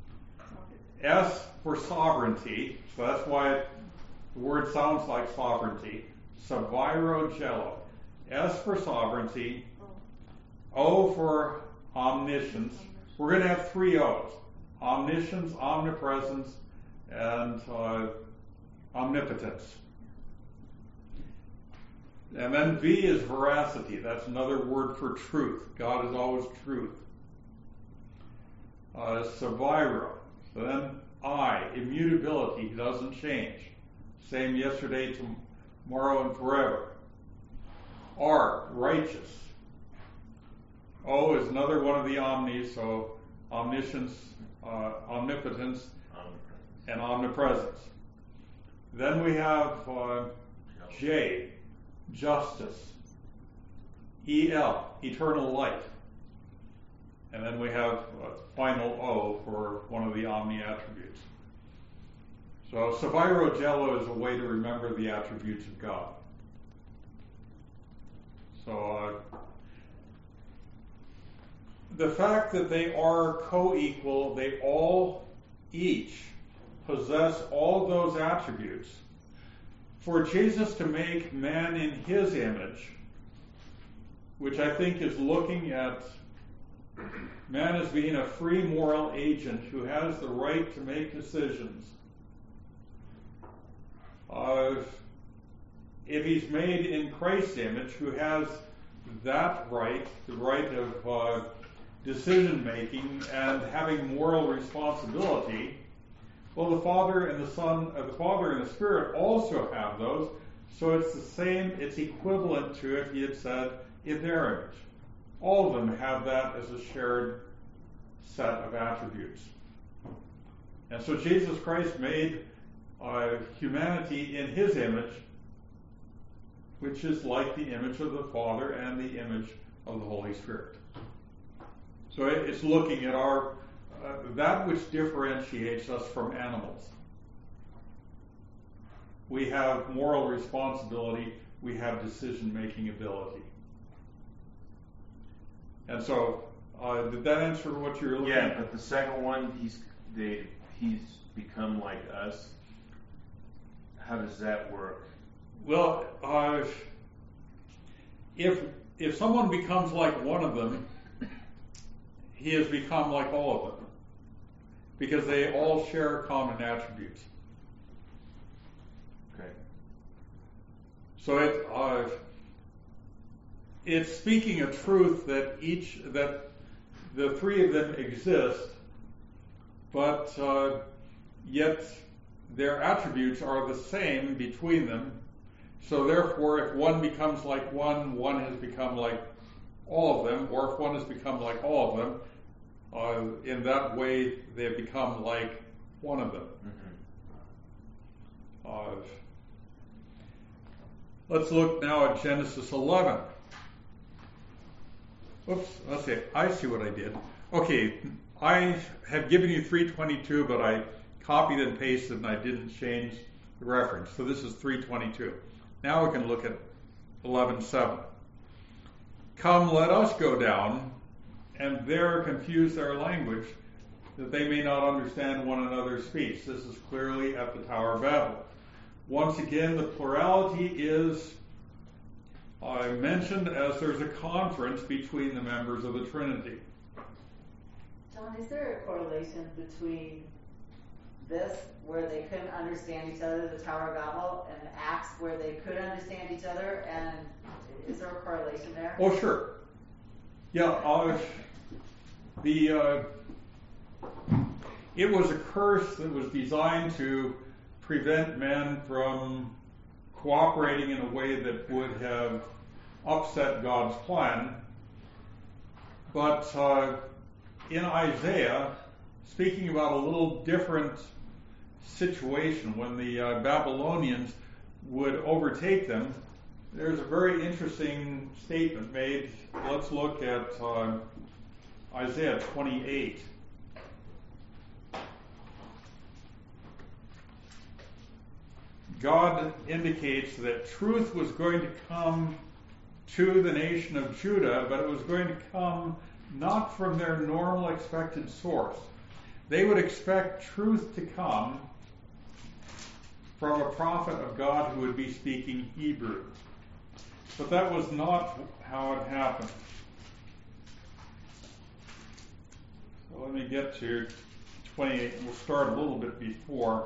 S for sovereignty, so that's why the word sounds like sovereignty. Sabiro Jello. S for sovereignty, O for omniscience. We're going to have 3 O's: omniscience, omnipresence, and omnipotence. And then V is veracity. That's another word for truth. God is always truth. Savira. So then I, immutability. He doesn't change. Same yesterday, tomorrow, and forever. R, righteous. O is another one of the omnis, so omniscience, omnipotence, and omnipresence. Then we have J, justice. EL, eternal life. And then we have a final O for one of the omni attributes. So Saviro Jello is a way to remember the attributes of God. So the fact that they are co-equal, they all each possess all of those attributes. For Jesus to make man in his image, which I think is looking at man as being a free moral agent who has the right to make decisions. If he's made in Christ's image, who has that right, the right of decision making and having moral responsibility, well, the Father and the Son, the Father and the Spirit also have those. So it's the same, it's equivalent to if he had said in their image. All of them have that as a shared set of attributes. And so Jesus Christ made humanity in his image, which is like the image of the Father and the image of the Holy Spirit. So it's looking at our that which differentiates us from animals. We have moral responsibility, we have decision-making ability. And so, did that answer what you're looking at? Yeah, but the second one, he's become like us. How does that work? Well, if someone becomes like one of them, he has become like all of them, because they all share common attributes. Okay. So it's speaking a truth that the 3 of them exist, but yet their attributes are the same between them. So therefore, if one becomes like one has become like all of them, or if one has become like all of them, in that way they have become like one of them. Mm-hmm. Let's look now at Genesis 11. Oops, let's see. I see what I did. Okay, I have given you 3:22, but I copied and pasted and I didn't change the reference. So this is 3:22. Now we can look at 11:7. Come, let us go down, and there confuse their language, that they may not understand one another's speech. This is clearly at the Tower of Babel. Once again, the plurality is mentioned as there's a conference between the members of the Trinity. John, is there a correlation between this, where they couldn't understand each other, the Tower of Babel, and Acts, where they could understand each other? And is there a correlation there? Oh, sure. Yeah, it was a curse that was designed to prevent men from cooperating in a way that would have upset God's plan. But in Isaiah, speaking about a little different situation when the Babylonians would overtake them, there's a very interesting statement made. Let's look at Isaiah 28. God indicates that truth was going to come to the nation of Judah, but it was going to come not from their normal expected source. They would expect truth to come from a prophet of God who would be speaking Hebrew. But that was not how it happened. So let me get to 28. We'll start a little bit before.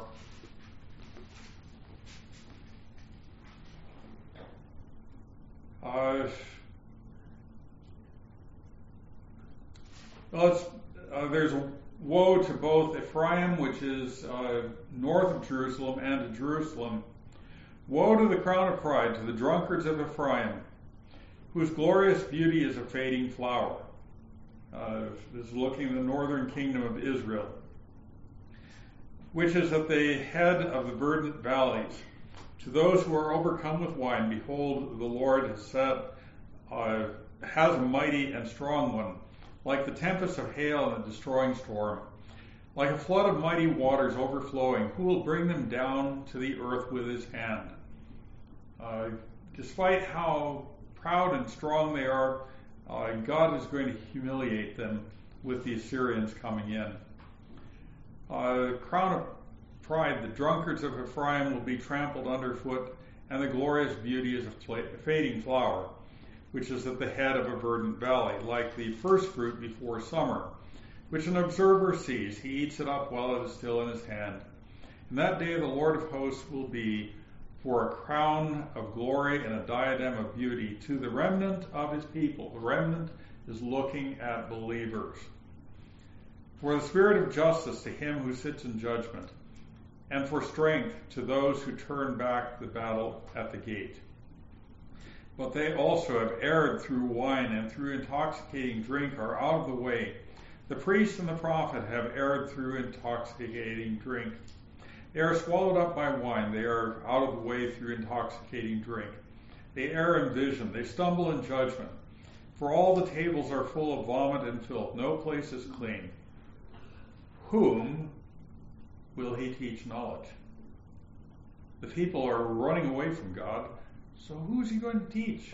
There's a woe to both Ephraim, which is north of Jerusalem, and to Jerusalem. Woe to the crown of pride, to the drunkards of Ephraim, whose glorious beauty is a fading flower. This is looking at the northern kingdom of Israel, which is at the head of the verdant valleys. To those who are overcome with wine, behold, the Lord has a mighty and strong one, like the tempest of hail and a destroying storm, like a flood of mighty waters overflowing, who will bring them down to the earth with his hand. Despite how proud and strong they are, God is going to humiliate them with the Assyrians coming in. Crown of pride, the drunkards of Ephraim will be trampled underfoot, and the glorious beauty is a fading flower, which is at the head of a verdant valley, like the first fruit before summer, which an observer sees. He eats it up while it is still in his hand. And that day the Lord of hosts will be for a crown of glory and a diadem of beauty to the remnant of his people. The remnant is looking at believers. For the spirit of justice to him who sits in judgment, and for strength to those who turn back the battle at the gate. But they also have erred through wine, and through intoxicating drink are out of the way. The priest and the prophet have erred through intoxicating drink. They are swallowed up by wine. They are out of the way through intoxicating drink. They err in vision. They stumble in judgment. For all the tables are full of vomit and filth. No place is clean. Whom will he teach knowledge? The people are running away from God. So who is he going to teach?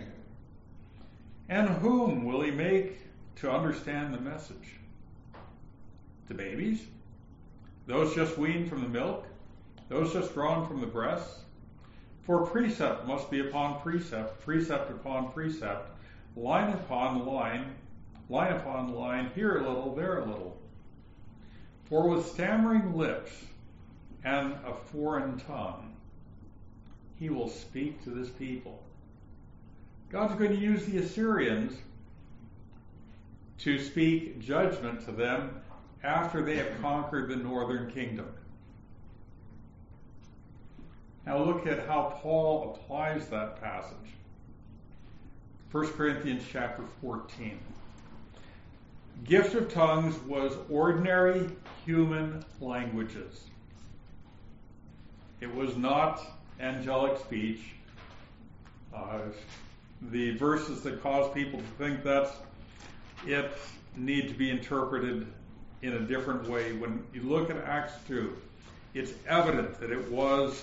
And whom will he make to understand the message? To babies? Those just weaned from the milk? Those just drawn from the breasts? For precept must be upon precept, precept upon precept, line upon line upon line, here a little, there a little. For with stammering lips and a foreign tongue, he will speak to this people. God's going to use the Assyrians to speak judgment to them after they have conquered the northern kingdom. Now look at how Paul applies that passage. 1 Corinthians chapter 14. Gift of tongues was ordinary human languages. It was not angelic speech. The verses that cause people to think that's it need to be interpreted in a different way. When you look at Acts 2, it's evident that it was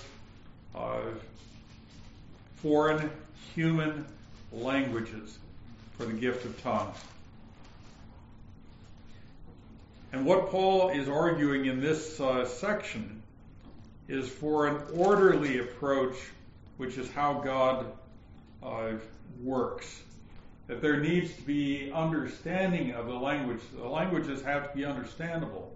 foreign human languages for the gift of tongues. And what Paul is arguing in this section is for an orderly approach, which is how God works. That there needs to be understanding of the language. The languages have to be understandable.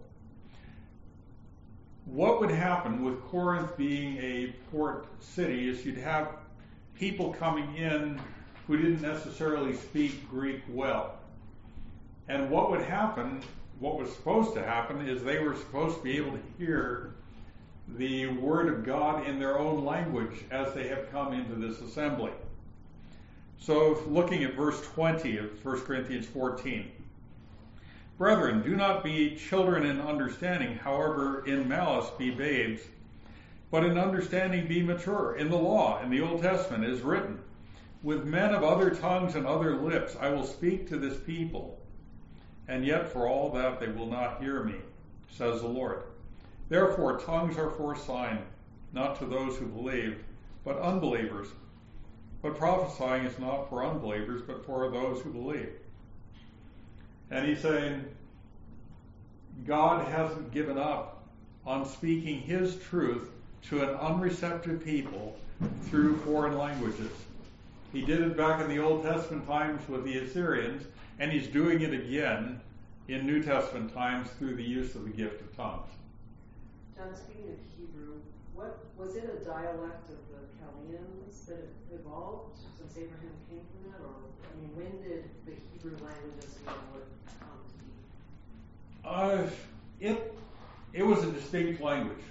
What would happen with Corinth being a port city is you'd have people coming in who didn't necessarily speak Greek well. And what would happen, what was supposed to happen, is they were supposed to be able to hear the word of God in their own language as they have come into this assembly. So looking at verse 20 of 1 Corinthians 14. Brethren, do not be children in understanding, however in malice be babes, but in understanding be mature. In the law, in the Old Testament, is written, with men of other tongues and other lips I will speak to this people, and yet for all that they will not hear me, says the Lord. Therefore tongues are for a sign, not to those who believe, but unbelievers. But prophesying is not for unbelievers, but for those who believe. And he's saying, God hasn't given up on speaking his truth to an unreceptive people through foreign languages. He did it back in the Old Testament times with the Assyrians, and he's doing it again in New Testament times through the use of the gift of tongues. John, speaking of Hebrew, what was it a dialect of the Chaldeans that evolved since Abraham came from that, or I mean, when did the Hebrew language as we know it come to be? It was a distinct language.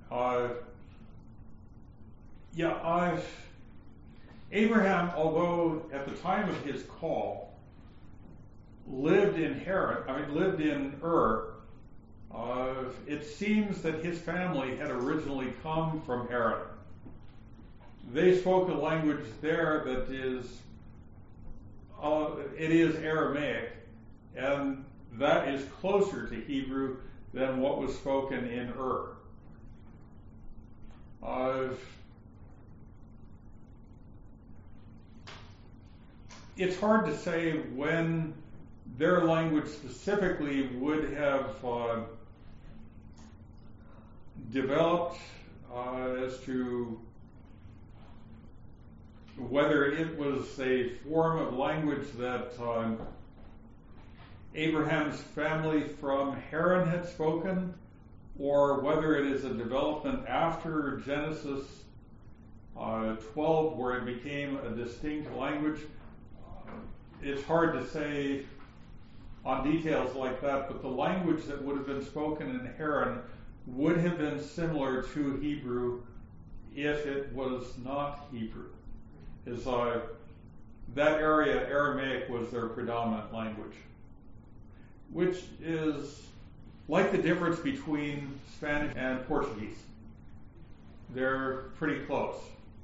Abraham, although at the time of his call lived in Ur, it seems that his family had originally come from Haran. They spoke a language there that is Aramaic, and that is closer to Hebrew than what was spoken in Ur. It's hard to say when their language specifically would have developed as to whether it was a form of language that Abraham's family from Haran had spoken, or whether it is a development after Genesis 12 where it became a distinct language. It's hard to say on details like that, but the language that would have been spoken in Haran would have been similar to Hebrew if it was not Hebrew. That area, Aramaic, was their predominant language, which is like the difference between Spanish and Portuguese. They're pretty close.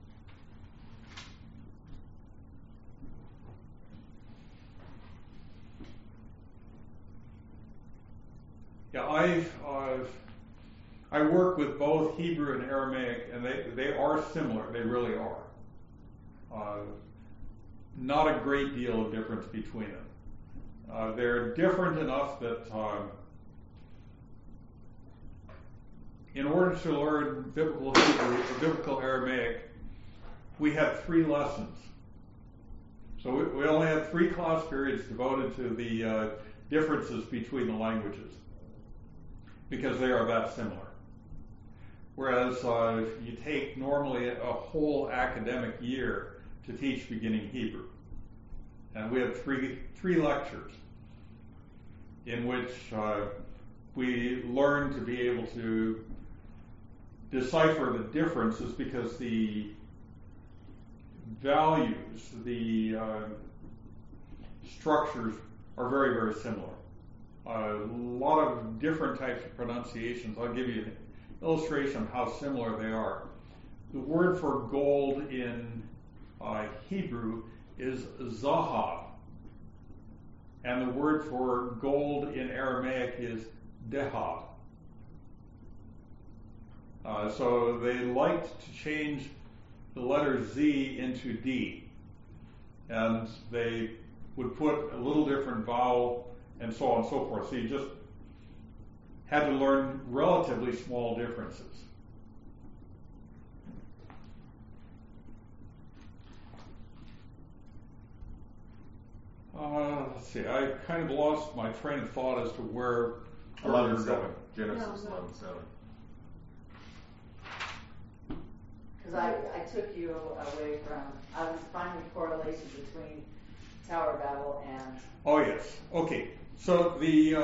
Yeah, I work with both Hebrew and Aramaic, and they are similar. They really are. Not a great deal of difference between them. They're different enough that in order to learn biblical Hebrew or biblical Aramaic, we had 3 lessons. So we only had 3 class periods devoted to the differences between the languages, because they are that similar. Whereas you take normally a whole academic year to teach beginning Hebrew. And we had three lectures in which we learned to be able to decipher the differences, because the values, the structures are very, very similar. A lot of different types of pronunciations. I'll give you an illustration of how similar they are. The word for gold in Hebrew is zahab, and the word for gold in Aramaic is dehab. So they liked to change the letter Z into D, and they would put a little different vowel and so on and so forth. So you just had to learn relatively small differences. Let's see, I kind of lost my train of thought as to where we were 11:7. going. Genesis 11:7. Because I took you away from, I was finding correlation between Tower of Babel and... Oh yes, okay. So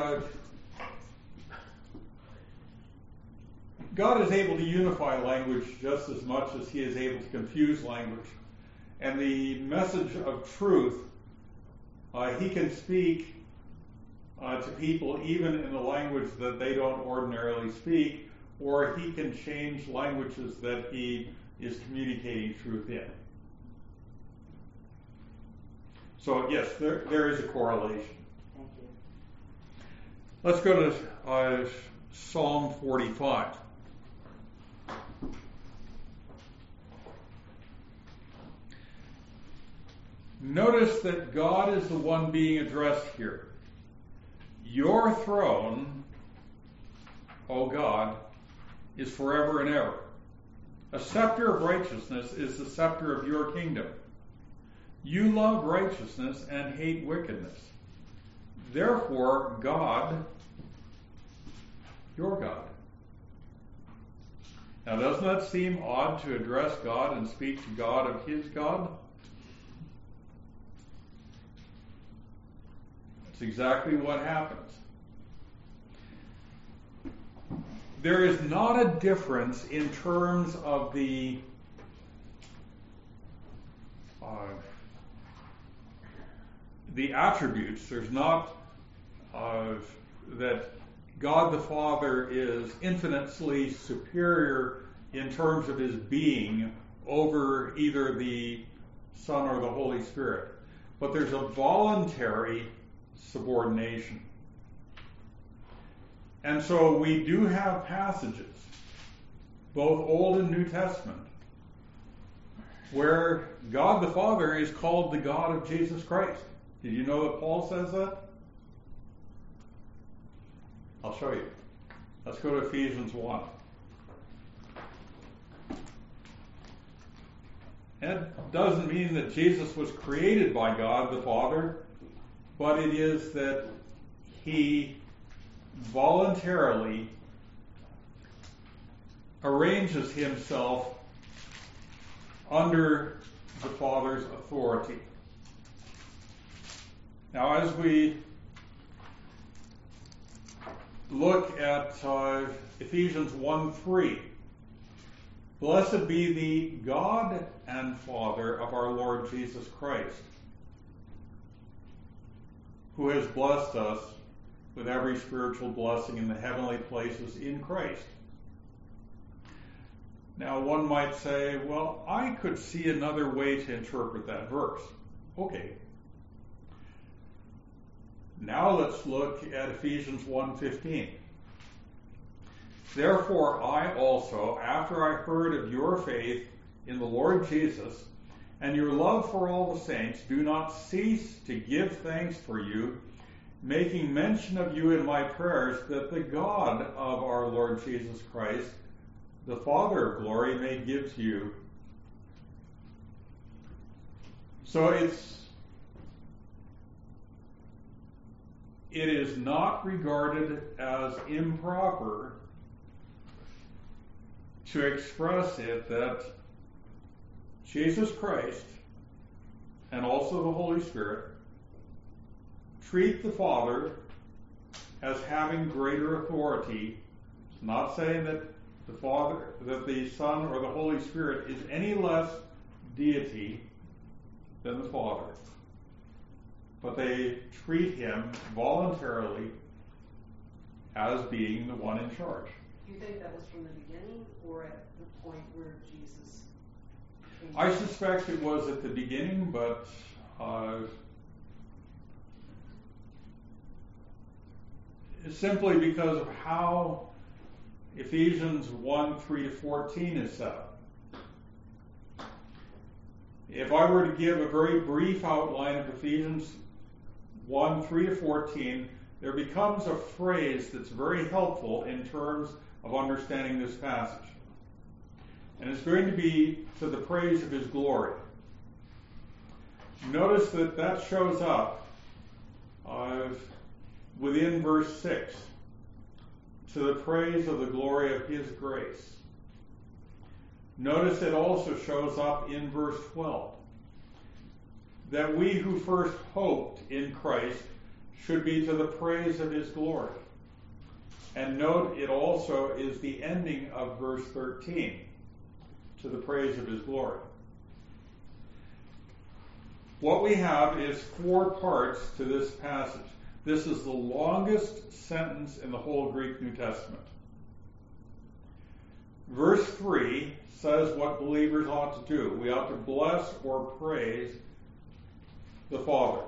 God is able to unify language just as much as He is able to confuse language. And the message of truth, He can speak to people even in a language that they don't ordinarily speak, or He can change languages that He is communicating truth in. So yes, there is a correlation. Thank you. Let's go to Psalm 45. Notice that God is the one being addressed here. Your throne, O God, is forever and ever. A scepter of righteousness is the scepter of your kingdom. You love righteousness and hate wickedness. Therefore, God, your God. Now, doesn't that seem odd to address God and speak to God of his God? That's exactly what happens. There is not a difference in terms of the attributes. There's not that God the Father is infinitely superior in terms of his being over either the Son or the Holy Spirit. But there's a voluntary subordination. And so we do have passages, both Old and New Testament, where God the Father is called the God of Jesus Christ. Did you know that Paul says that? I'll show you. Let's go to Ephesians 1. That doesn't mean that Jesus was created by God the Father, but it is that he voluntarily arranges himself under the Father's authority. Now, as we look at Ephesians 1:3, blessed be the God and Father of our Lord Jesus Christ, who has blessed us with every spiritual blessing in the heavenly places in Christ. Now, one might say, well, I could see another way to interpret that verse. Okay. Now let's look at Ephesians 1:15. Therefore I also, after I heard of your faith in the Lord Jesus and your love for all the saints, do not cease to give thanks for you, making mention of you in my prayers, that the God of our Lord Jesus Christ, the Father of glory, may give to you. So it is not regarded as improper to express it that Jesus Christ and also the Holy Spirit treat the Father as having greater authority. It's not saying that the Son or the Holy Spirit is any less deity than the Father, but they treat him voluntarily as being the one in charge. Do you think that was from the beginning or at the point where Jesus came? I suspect it was at the beginning, but simply because of how Ephesians 1:3-14 is set up. If I were to give a very brief outline of Ephesians 1:3-14, there becomes a phrase that's very helpful in terms of understanding this passage. And it's going to be to the praise of his glory. Notice that shows up within verse 6, to the praise of the glory of his grace. Notice it also shows up in verse 12, that we who first hoped in Christ should be to the praise of his glory. And note it also is the ending of verse 13, to the praise of his glory. What we have is 4 parts to this passage. This is the longest sentence in the whole Greek New Testament. Verse 3 says what believers ought to do. We ought to bless or praise the Father.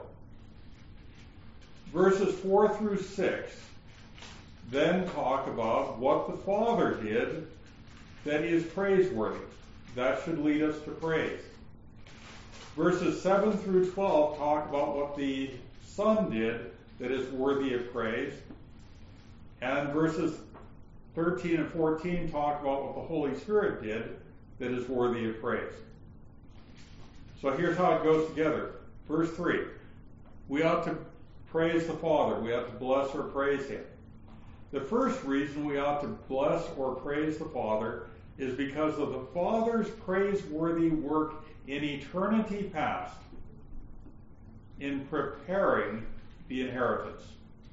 Verses 4-6 then talk about what the Father did that is praiseworthy. That should lead us to praise. Verses 7-12 talk about what the Son did that is worthy of praise. And verses 13 and 14 talk about what the Holy Spirit did that is worthy of praise. So here's how it goes together. Verse 3. We ought to praise the Father. We ought to bless or praise Him. The first reason we ought to bless or praise the Father is because of the Father's praiseworthy work in eternity past in preparing the inheritance.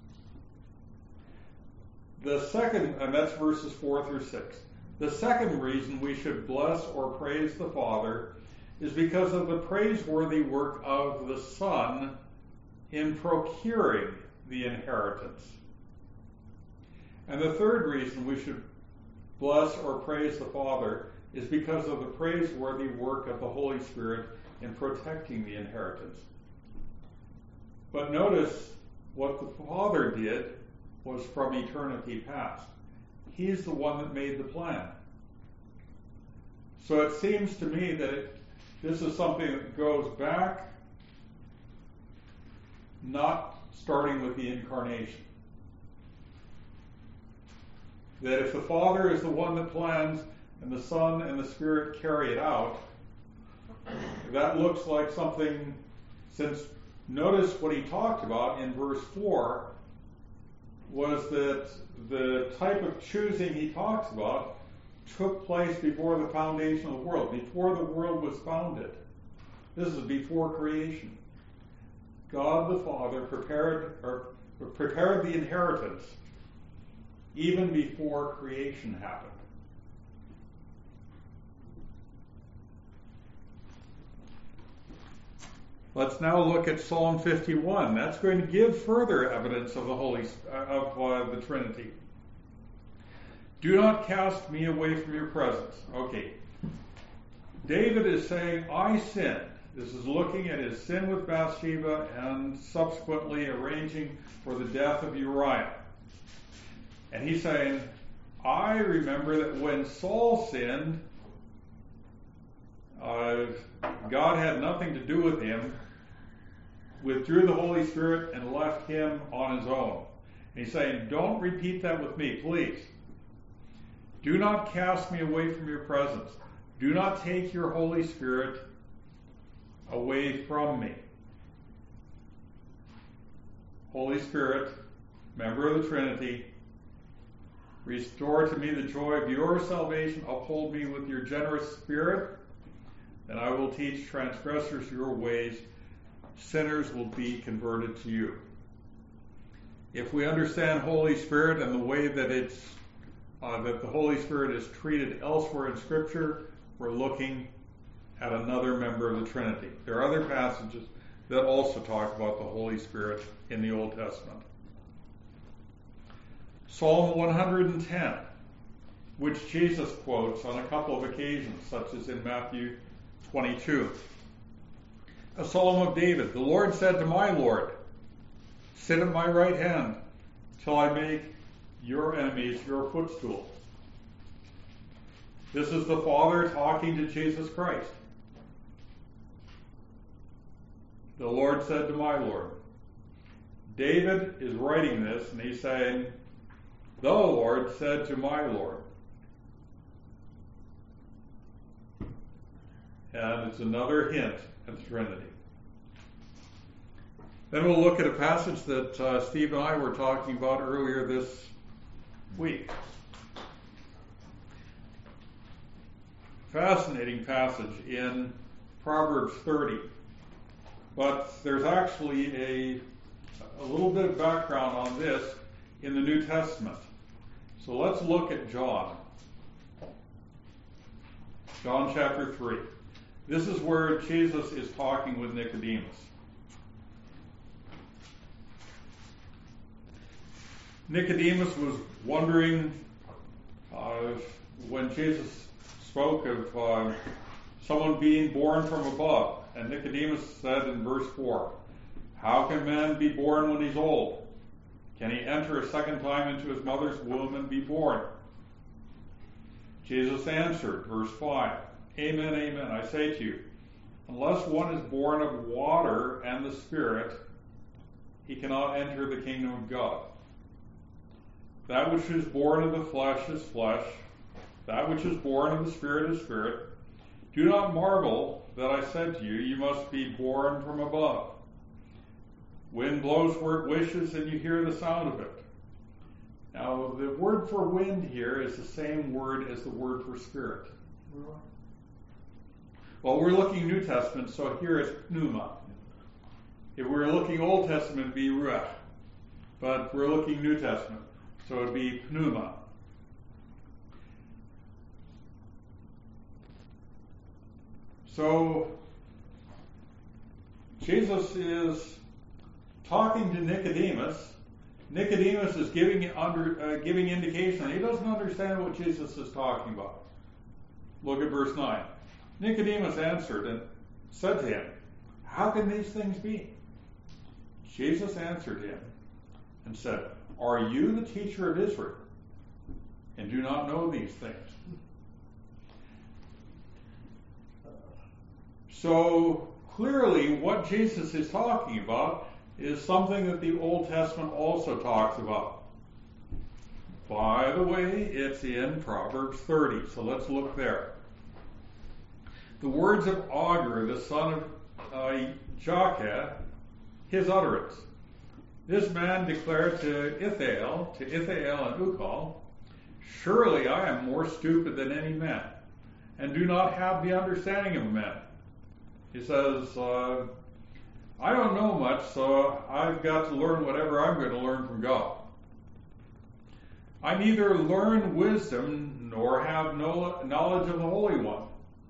The second, and that's verses 4 through 6. The second reason we should bless or praise the Father is because of the praiseworthy work of the Son in procuring the inheritance. And the third reason we should bless or praise the Father is because of the praiseworthy work of the Holy Spirit in protecting the inheritance. But notice what the Father did was from eternity past. He's the one that made the plan. So it seems to me that this is something that goes back, not starting with the incarnation. That if the Father is the one that plans and the Son and the Spirit carry it out, that looks like something, since notice what he talked about in verse 4 was that the type of choosing he talks about took place before the foundation of the world, before the world was founded. This is before creation. God the Father prepared the inheritance even before creation happened. Let's now look at Psalm 51. That's going to give further evidence of the Trinity. Do not cast me away from your presence. Okay. David is saying, I sinned. This is looking at his sin with Bathsheba and subsequently arranging for the death of Uriah. And he's saying, I remember that when Saul sinned, God had nothing to do with him, withdrew the Holy Spirit and left him on his own. And he's saying, don't repeat that with me, please. Do not cast me away from your presence. Do not take your Holy Spirit away from me. Holy Spirit, member of the Trinity, restore to me the joy of your salvation. Uphold me with your generous spirit. Then I will teach transgressors your ways. Sinners will be converted to you. If we understand Holy Spirit and the way that that the Holy Spirit is treated elsewhere in Scripture, we're looking at another member of the Trinity. There are other passages that also talk about the Holy Spirit in the Old Testament. Psalm 110, which Jesus quotes on a couple of occasions, such as in Matthew 22. A psalm of David. The Lord said to my Lord, sit at my right hand till I make your enemies your footstool. This is the Father talking to Jesus Christ. The Lord said to my Lord. David is writing this and he's saying, the Lord said to my Lord. And it's another hint at the Trinity. Then we'll look at a passage that Steve and I were talking about earlier this week. Fascinating passage in Proverbs 30. But there's actually a little bit of background on this in the New Testament. So let's look at John. John chapter 3. This is where Jesus is talking with Nicodemus. Nicodemus was wondering when Jesus spoke of someone being born from above. And Nicodemus said in verse 4, how can man be born when he's old? Can he enter a second time into his mother's womb and be born? Jesus answered, verse 5, Amen, amen, I say to you, unless one is born of water and the Spirit, he cannot enter the kingdom of God. That which is born of the flesh is flesh. That which is born of the Spirit is spirit. Do not marvel that I said to you, you must be born from above. Wind blows where it wishes, and you hear the sound of it. Now, the word for wind here is the same word as the word for spirit. Well, we're looking New Testament, so here is pneuma. If we were looking Old Testament, it'd be ruach. But we're looking New Testament, so it'd be pneuma. So, Jesus is talking to Nicodemus. Nicodemus is giving indication. He doesn't understand what Jesus is talking about. Look at verse 9. Nicodemus answered and said to him, how can these things be? Jesus answered him and said, are you the teacher of Israel and do not know these things? So clearly what Jesus is talking about is something that the Old Testament also talks about. By the way, it's in Proverbs 30, so let's look there. The words of Agur, the son of Jakeh, his utterance. This man declared to Ithael and Ukal, surely I am more stupid than any man, and do not have the understanding of men. He says, I don't know much, so I've got to learn whatever I'm going to learn from God. I neither learn wisdom nor have knowledge of the Holy One.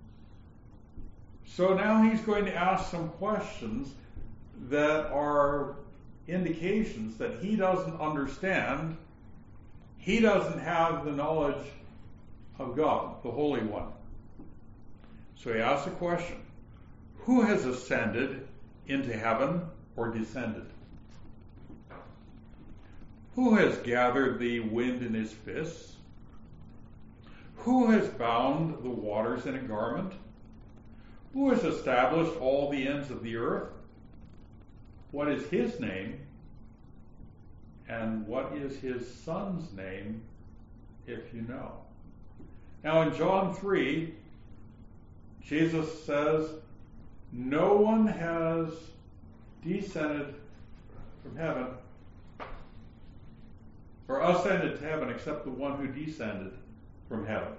So now he's going to ask some questions that are indications that he doesn't understand. He doesn't have the knowledge of God, the Holy One. So he asks a question. Who has ascended into heaven or descended? Who has gathered the wind in his fists? Who has bound the waters in a garment? Who has established all the ends of the earth? What is his name? And what is his son's name, if you know? Now in John 3, Jesus says, no one has descended from heaven, or ascended to heaven except the one who descended from heaven.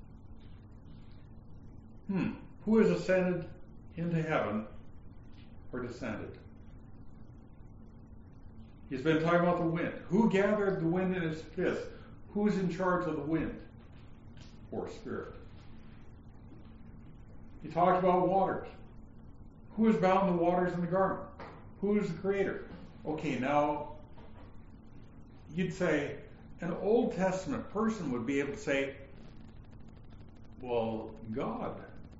Who has ascended into heaven or descended? He's been talking about the wind. Who gathered the wind in his fist? Who's in charge of the wind or spirit? He talked about waters. Who has bound the waters in the garment? Who is the creator? Okay, now you'd say an Old Testament person would be able to say, well, God.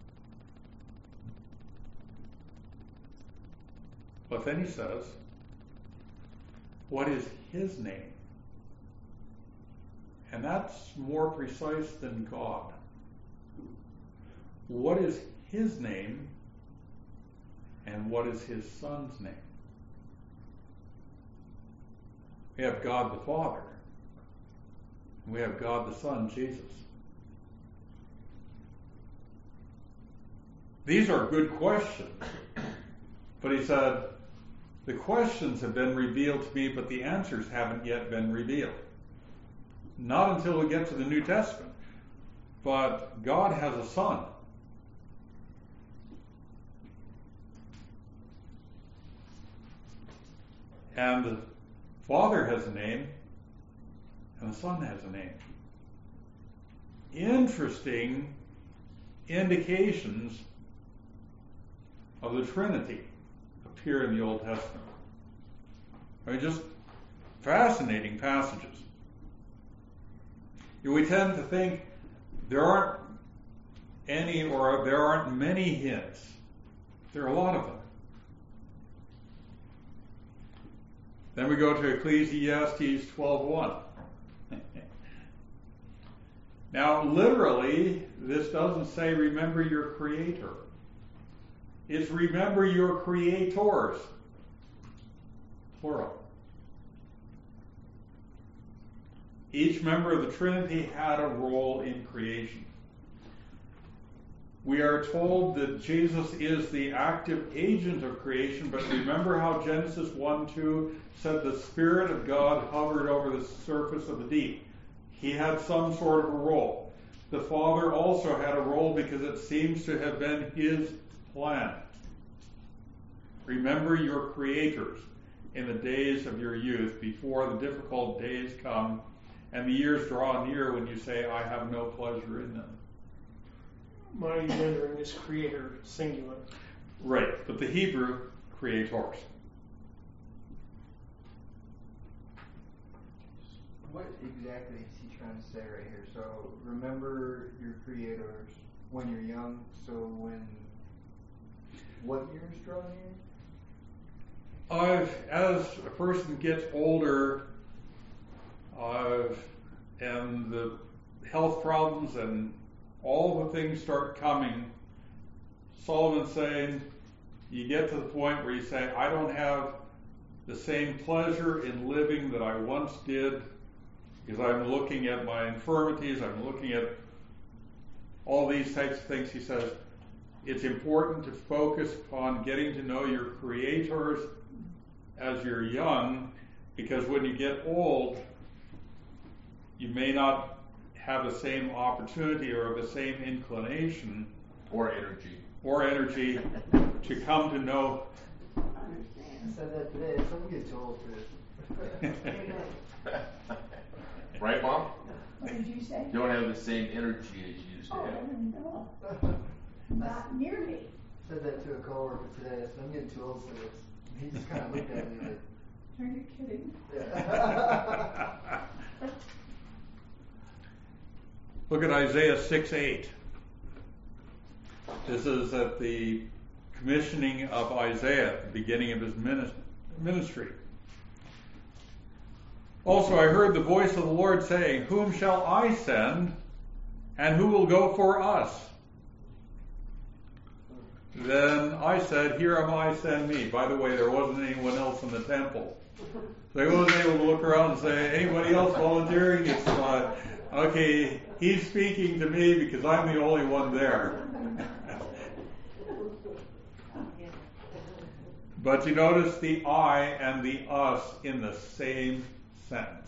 But then he says, what is his name? And that's more precise than God. What is his name? And what is his son's name? We have God the Father. And we have God the Son, Jesus. These are good questions. But he said, the questions have been revealed to me, but the answers haven't yet been revealed. Not until we get to the New Testament. But God has a son. And the Father has a name, and the Son has a name. Interesting indications of the Trinity appear in the Old Testament. I mean, just fascinating passages. We tend to think there aren't any, or there aren't many hints. There are a lot of them. Then we go to Ecclesiastes 12:1. Now, literally, this doesn't say remember your creator. It's remember your creators. Plural. Each member of the Trinity had a role in creation. we are told that Jesus is the active agent of creation, but remember how Genesis 1:2 said the Spirit of God hovered over the surface of the deep. He had some sort of a role. The Father also had a role because it seems to have been His plan. Remember your creators in the days of your youth, before the difficult days come and the years draw near when you say, I have no pleasure in them. My rendering is creator, singular. Right, but the Hebrew, creators. What exactly is he trying to say right here? So remember your creators when you're young, so when what years draw near? As a person gets older, and the health problems and all the things start coming, Solomon's saying, you get to the point where you say, I don't have the same pleasure in living that I once did, because I'm looking at my infirmities, I'm looking at all these types of things. He says, it's important to focus upon getting to know your creators as you're young, because when you get old, you may not have the same opportunity or the same inclination Or energy. to come to know. I said that today. Someone gets too old for this. Right, Mom? What did you say? You don't have the same energy as you used to Oh, have. no. Not nearly. I said that to a coworker today. I said, I'm getting too old for this. And he just kind of looked at me like, Are you kidding? yeah. Look at Isaiah 6:8. This is at the commissioning of Isaiah, at the beginning of his ministry. Also, I heard the voice of the Lord saying, whom shall I send, and who will go for us? Then I said, here am I, send me. By the way, there wasn't anyone else in the temple. So he wasn't able to look around and say, anybody else volunteering? It's okay, he's speaking to me because I'm the only one there. But you notice the I and the us in the same sentence.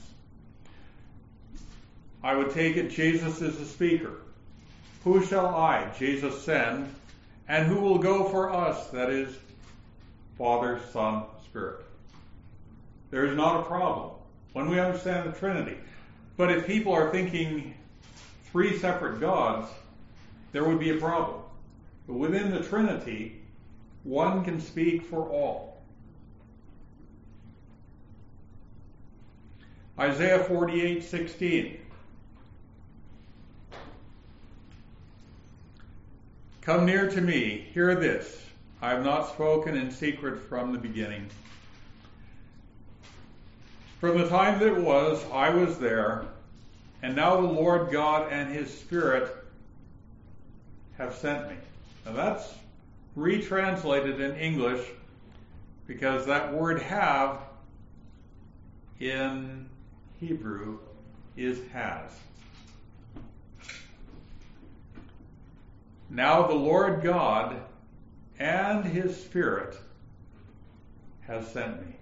I would take it Jesus is the speaker. Who shall I, Jesus, send? And who will go for us? That is, Father, Son, Spirit. There is not a problem when we understand the Trinity. But if people are thinking three separate gods, there would be a problem. But within the Trinity, one can speak for all. Isaiah 48:16. Come near to me, hear this. I have not spoken in secret from the beginning. From the time that it was, I was there, and now the Lord God and His Spirit have sent me. Now that's retranslated in English because that word have in Hebrew is has. Now the Lord God and His Spirit has sent me.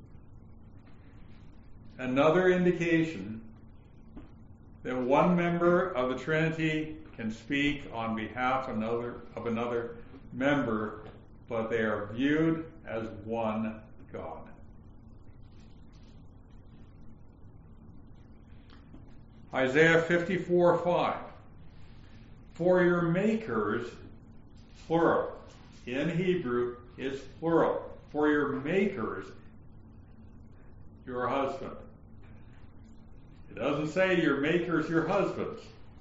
Another indication that one member of the Trinity can speak on behalf of another member, but they are viewed as one God. Isaiah 54:5. For your makers, plural. In Hebrew, it's plural. For your makers, your husband. It doesn't say your makers, your husbands.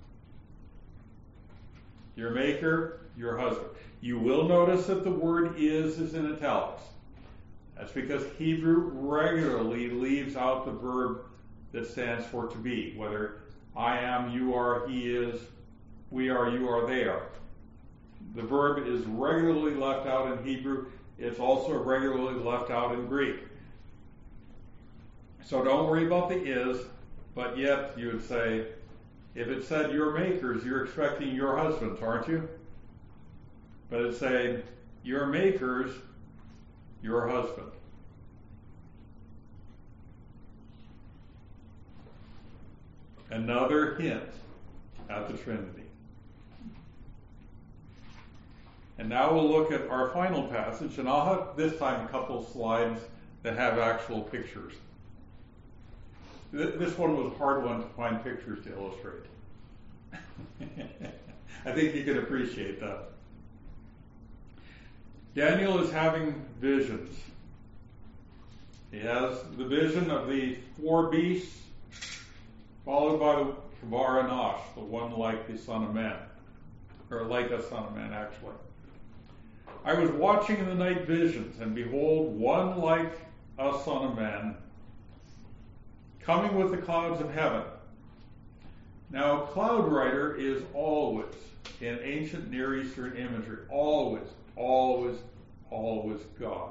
Your maker, your husband. You will notice that the word is in italics. That's because Hebrew regularly leaves out the verb that stands for to be, whether I am, you are, he is, we are, you are, they are. The verb is regularly left out in Hebrew. It's also regularly left out in Greek. So don't worry about the is, but yet you would say, if it said your makers, you're expecting your husbands, aren't you? but it's saying, your maker's your husband. Another hint at the Trinity. And now we'll look at our final passage, and I'll have this time a couple of slides that have actual pictures. This one was a hard one to find pictures to illustrate. I think you can appreciate that. Daniel is having visions. He has the vision of the 4 beasts, followed by the Kabar Anash, the one like the Son of Man, or like a Son of Man, actually. I was watching in the night visions, and behold, one like a Son of Man, coming with the clouds of heaven. Now, cloud rider is always, in ancient Near Eastern imagery, always God.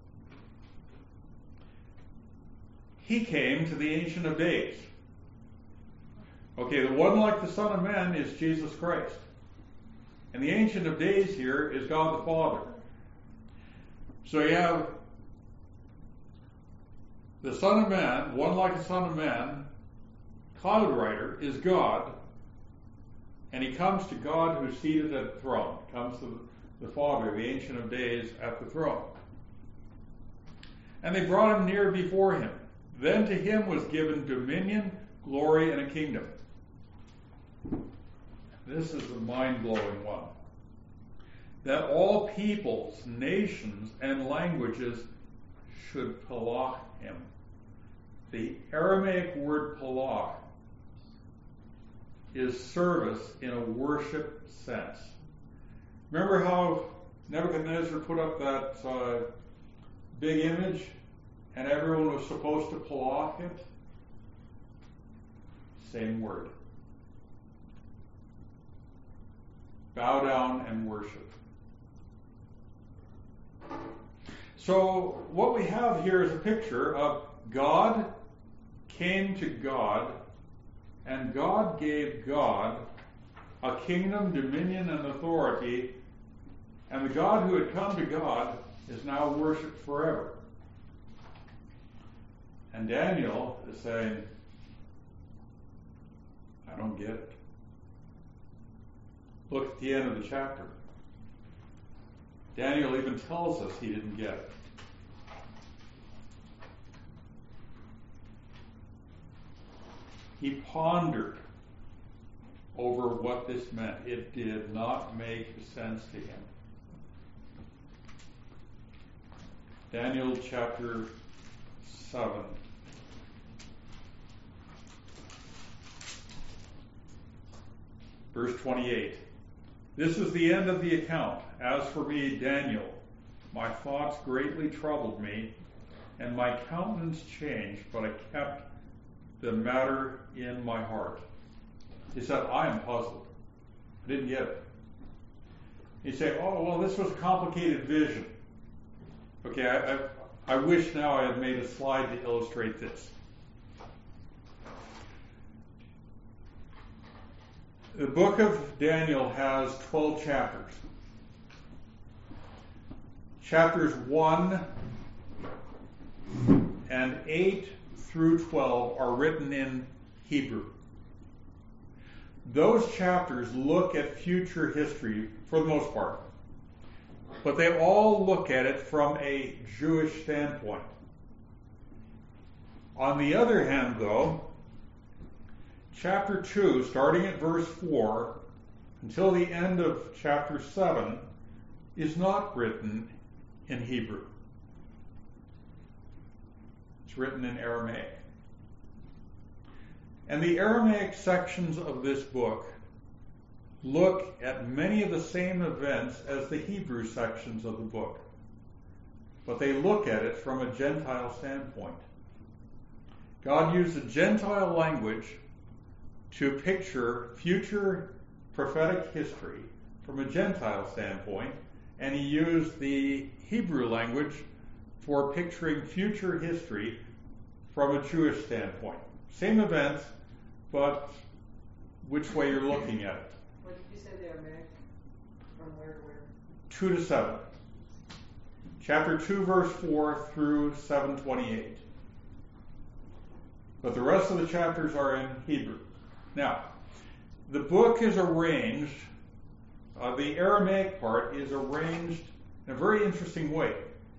He came to the Ancient of Days. Okay, the one like the Son of Man is Jesus Christ. And the Ancient of Days here is God the Father. So you have the Son of Man, one like the Son of Man, cloud rider is God, and he comes to God who's seated at the throne. He comes to the Father, the Ancient of Days, at the throne. And they brought him near before him. Then to him was given dominion, glory, and a kingdom. This is a mind-blowing one. That all peoples, nations, and languages should palach him. The Aramaic word palach is service in a worship sense. Remember how Nebuchadnezzar put up that big image and everyone was supposed to palach it? Same word. Bow down and worship. So what we have here is a picture of God came to God, and God gave God a kingdom, dominion, and authority, and the God who had come to God is now worshipped forever. And Daniel is saying, I don't get it. Look at the end of the chapter. Daniel even tells us he didn't get it. He pondered over what this meant. It did not make sense to him. Daniel chapter 7. Verse 28. This is the end of the account. As for me, Daniel, my thoughts greatly troubled me, and my countenance changed, but I kept the matter in my heart. He said, I am puzzled. I didn't get it. He said, oh, well, this was a complicated vision. Okay, I wish now I had made a slide to illustrate this. The book of Daniel has 12 chapters. Chapters 1 and 8 through 12 are written in Hebrew. Those chapters look at future history for the most part, but they all look at it from a Jewish standpoint. On the other hand, though, chapter 2, starting at verse 4, until the end of chapter 7, is not written in Hebrew. It's written in Aramaic. And the Aramaic sections of this book look at many of the same events as the Hebrew sections of the book, but they look at it from a Gentile standpoint. God used a Gentile language to picture future prophetic history from a Gentile standpoint, and he used the Hebrew language for picturing future history from a Jewish standpoint. Same events, but which way you're looking at it. What did you say the Aramaic? From where to where? 2 to 7. Chapter 2, verse 4 through 7:28. But the rest of the chapters are in Hebrew. Now, the book is arranged, the Aramaic part is arranged in a very interesting way.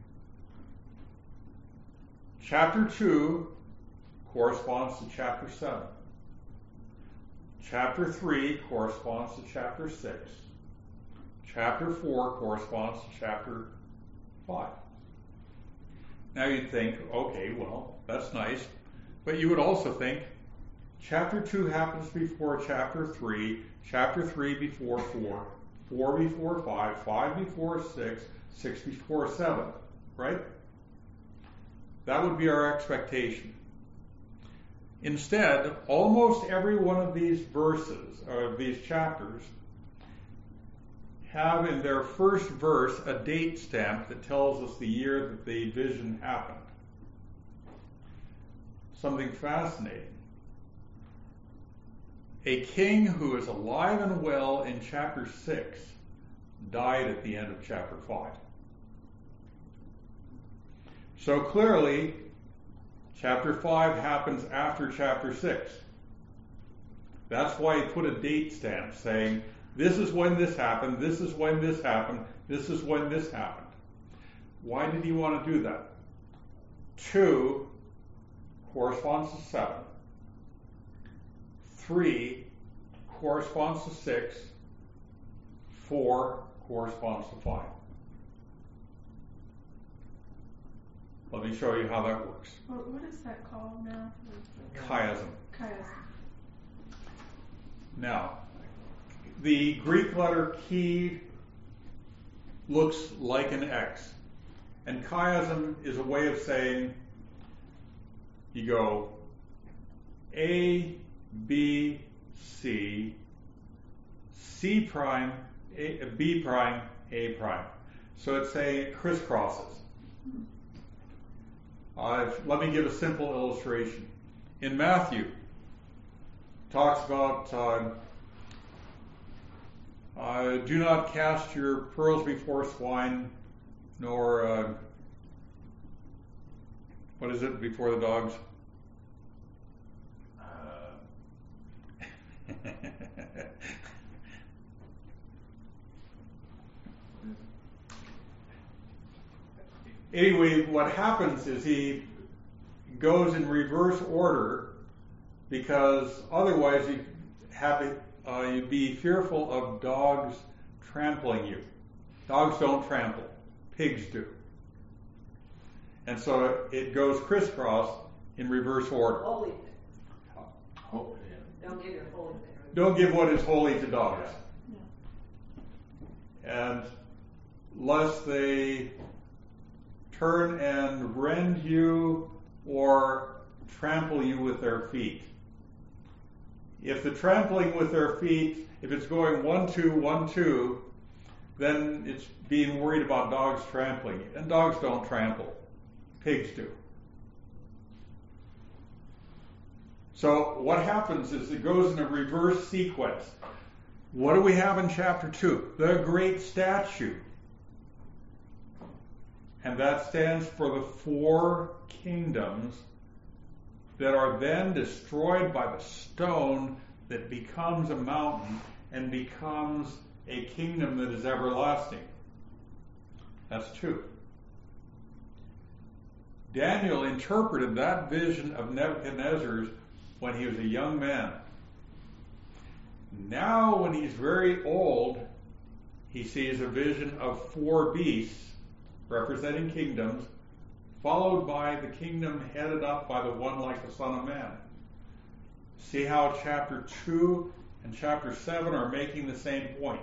Chapter 2 corresponds to chapter 7. Chapter 3 corresponds to chapter 6. Chapter 4 corresponds to chapter 5. Now you'd think, okay, well, that's nice. But you would also think, chapter 2 happens before chapter 3, chapter 3 before 4, 4 before 5, 5 before 6, 6 before 7, right? That would be our expectation. Instead, almost every one of these verses, or these chapters, have in their first verse a date stamp that tells us the year that the vision happened. Something fascinating. A king who is alive and well in chapter 6 died at the end of chapter 5. So clearly, chapter 5 happens after chapter 6. That's why he put a date stamp saying, this is when this happened, this is when this happened, this is when this happened. Why did he want to do that? 2 corresponds to 7. 3 corresponds to 6. 4 corresponds to 5. Let me show you how that works. What is that called now? Chiasm. Chiasm. Now, the Greek letter chi looks like an X. And chiasm is a way of saying you go A, B, C, C prime, B prime, A prime. So it's saying it crisscrosses. Let me give a simple illustration. In Matthew, it talks about do not cast your pearls before swine, nor what is it before the dogs? Anyway, what happens is he goes in reverse order because otherwise you'd be fearful of dogs trampling you. Dogs don't trample, pigs do. And so it goes crisscross in reverse order. Holy thing. Oh, yeah. Don't give your holy thing. Don't give what is holy to dogs. And lest they turn and rend you or trample you with their feet. If the trampling with their feet, if it's going 1, 2, 1, 2, then it's being worried about dogs trampling you. And dogs don't trample. Pigs do. So what happens is it goes in a reverse sequence. What do we have in chapter 2? The great statue. And that stands for the 4 kingdoms that are then destroyed by the stone that becomes a mountain and becomes a kingdom that is everlasting. That's 2. Daniel interpreted that vision of Nebuchadnezzar's when he was a young man. Now, when he's very old, he sees a vision of 4 beasts representing kingdoms, followed by the kingdom headed up by the one like the Son of Man. See how chapter 2 and chapter 7 are making the same point.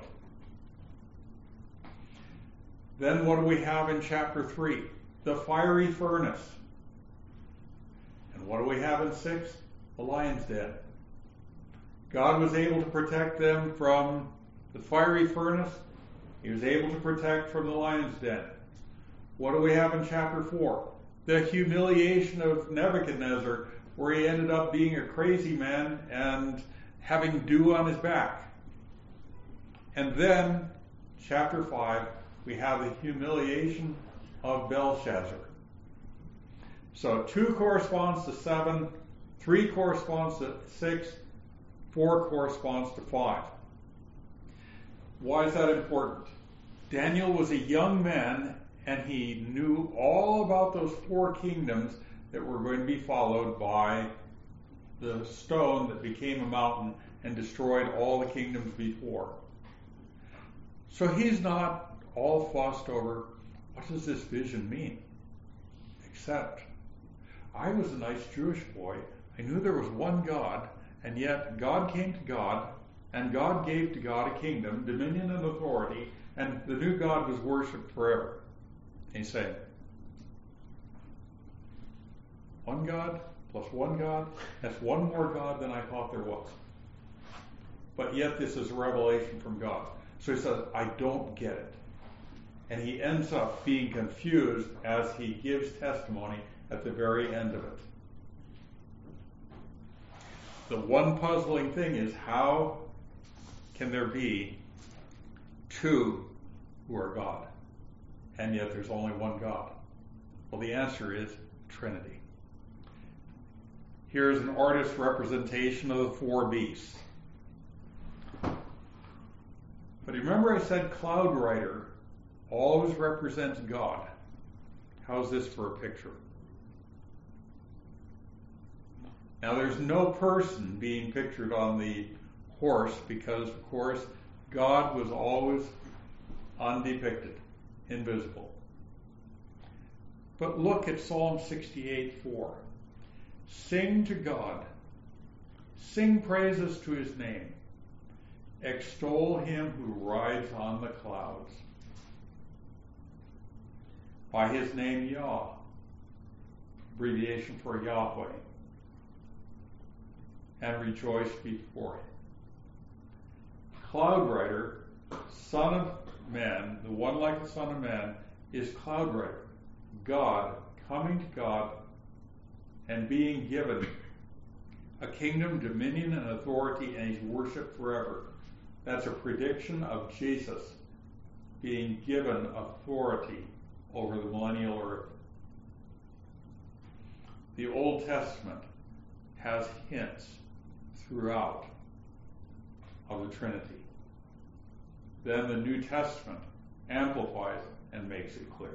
Then what do we have in chapter 3? The fiery furnace. And what do we have in 6? The lion's den. God was able to protect them from the fiery furnace. He was able to protect from the lion's den. What do we have in chapter 4? The humiliation of Nebuchadnezzar, where he ended up being a crazy man and having dew on his back. And then, chapter 5, we have the humiliation of Belshazzar. So 2 corresponds to 7, 3 corresponds to 6, 4 corresponds to 5. Why is that important? Daniel was a young man, and he knew all about those 4 kingdoms that were going to be followed by the stone that became a mountain and destroyed all the kingdoms before. So he's not all fussed over, what does this vision mean? Except, I was a nice Jewish boy. I knew there was one God, and yet God came to God, and God gave to God a kingdom, dominion and authority, and the new God was worshipped forever. And he's saying, one God plus one God, that's one more God than I thought there was. But yet this is a revelation from God. So he says, I don't get it. And he ends up being confused as he gives testimony at the very end of it. The one puzzling thing is, how can there be 2 who are God, and yet there's only one God? Well, the answer is Trinity. Here's an artist's representation of the 4 beasts. But remember I said Cloud Rider always represents God. How's this for a picture? Now there's no person being pictured on the horse because, of course, God was always undepicted, invisible. But look at Psalm 68:4. Sing to God. Sing praises to his name. Extol him who rides on the clouds. By his name Yah, abbreviation for Yahweh, and rejoice before him. Cloud Rider, son of man, the one like the son of man, is Cloud Rider. God coming to God and being given a kingdom, dominion, and authority, and he's worshipped forever. That's a prediction of Jesus being given authority over the millennial earth. The Old Testament has hints throughout of the Trinity. Then the New Testament amplifies it and makes it clear.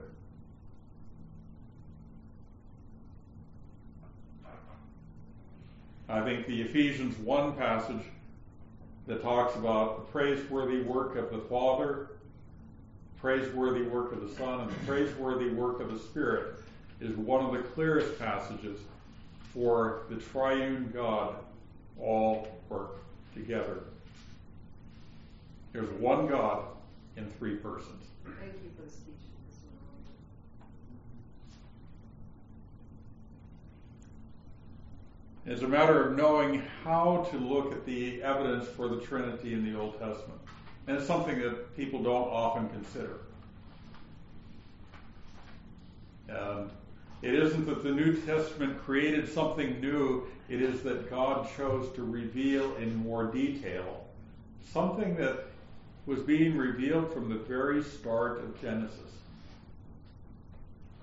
I think the Ephesians 1 passage that talks about the praiseworthy work of the Father, praiseworthy work of the Son, and the praiseworthy work of the Spirit is one of the clearest passages for the triune God all work together. There's one God in 3 persons. Thank you for the speech. It's a matter of knowing how to look at the evidence for the Trinity in the Old Testament. And it's something that people don't often consider. It isn't that the New Testament created something new, it is that God chose to reveal in more detail something that was being revealed from the very start of Genesis.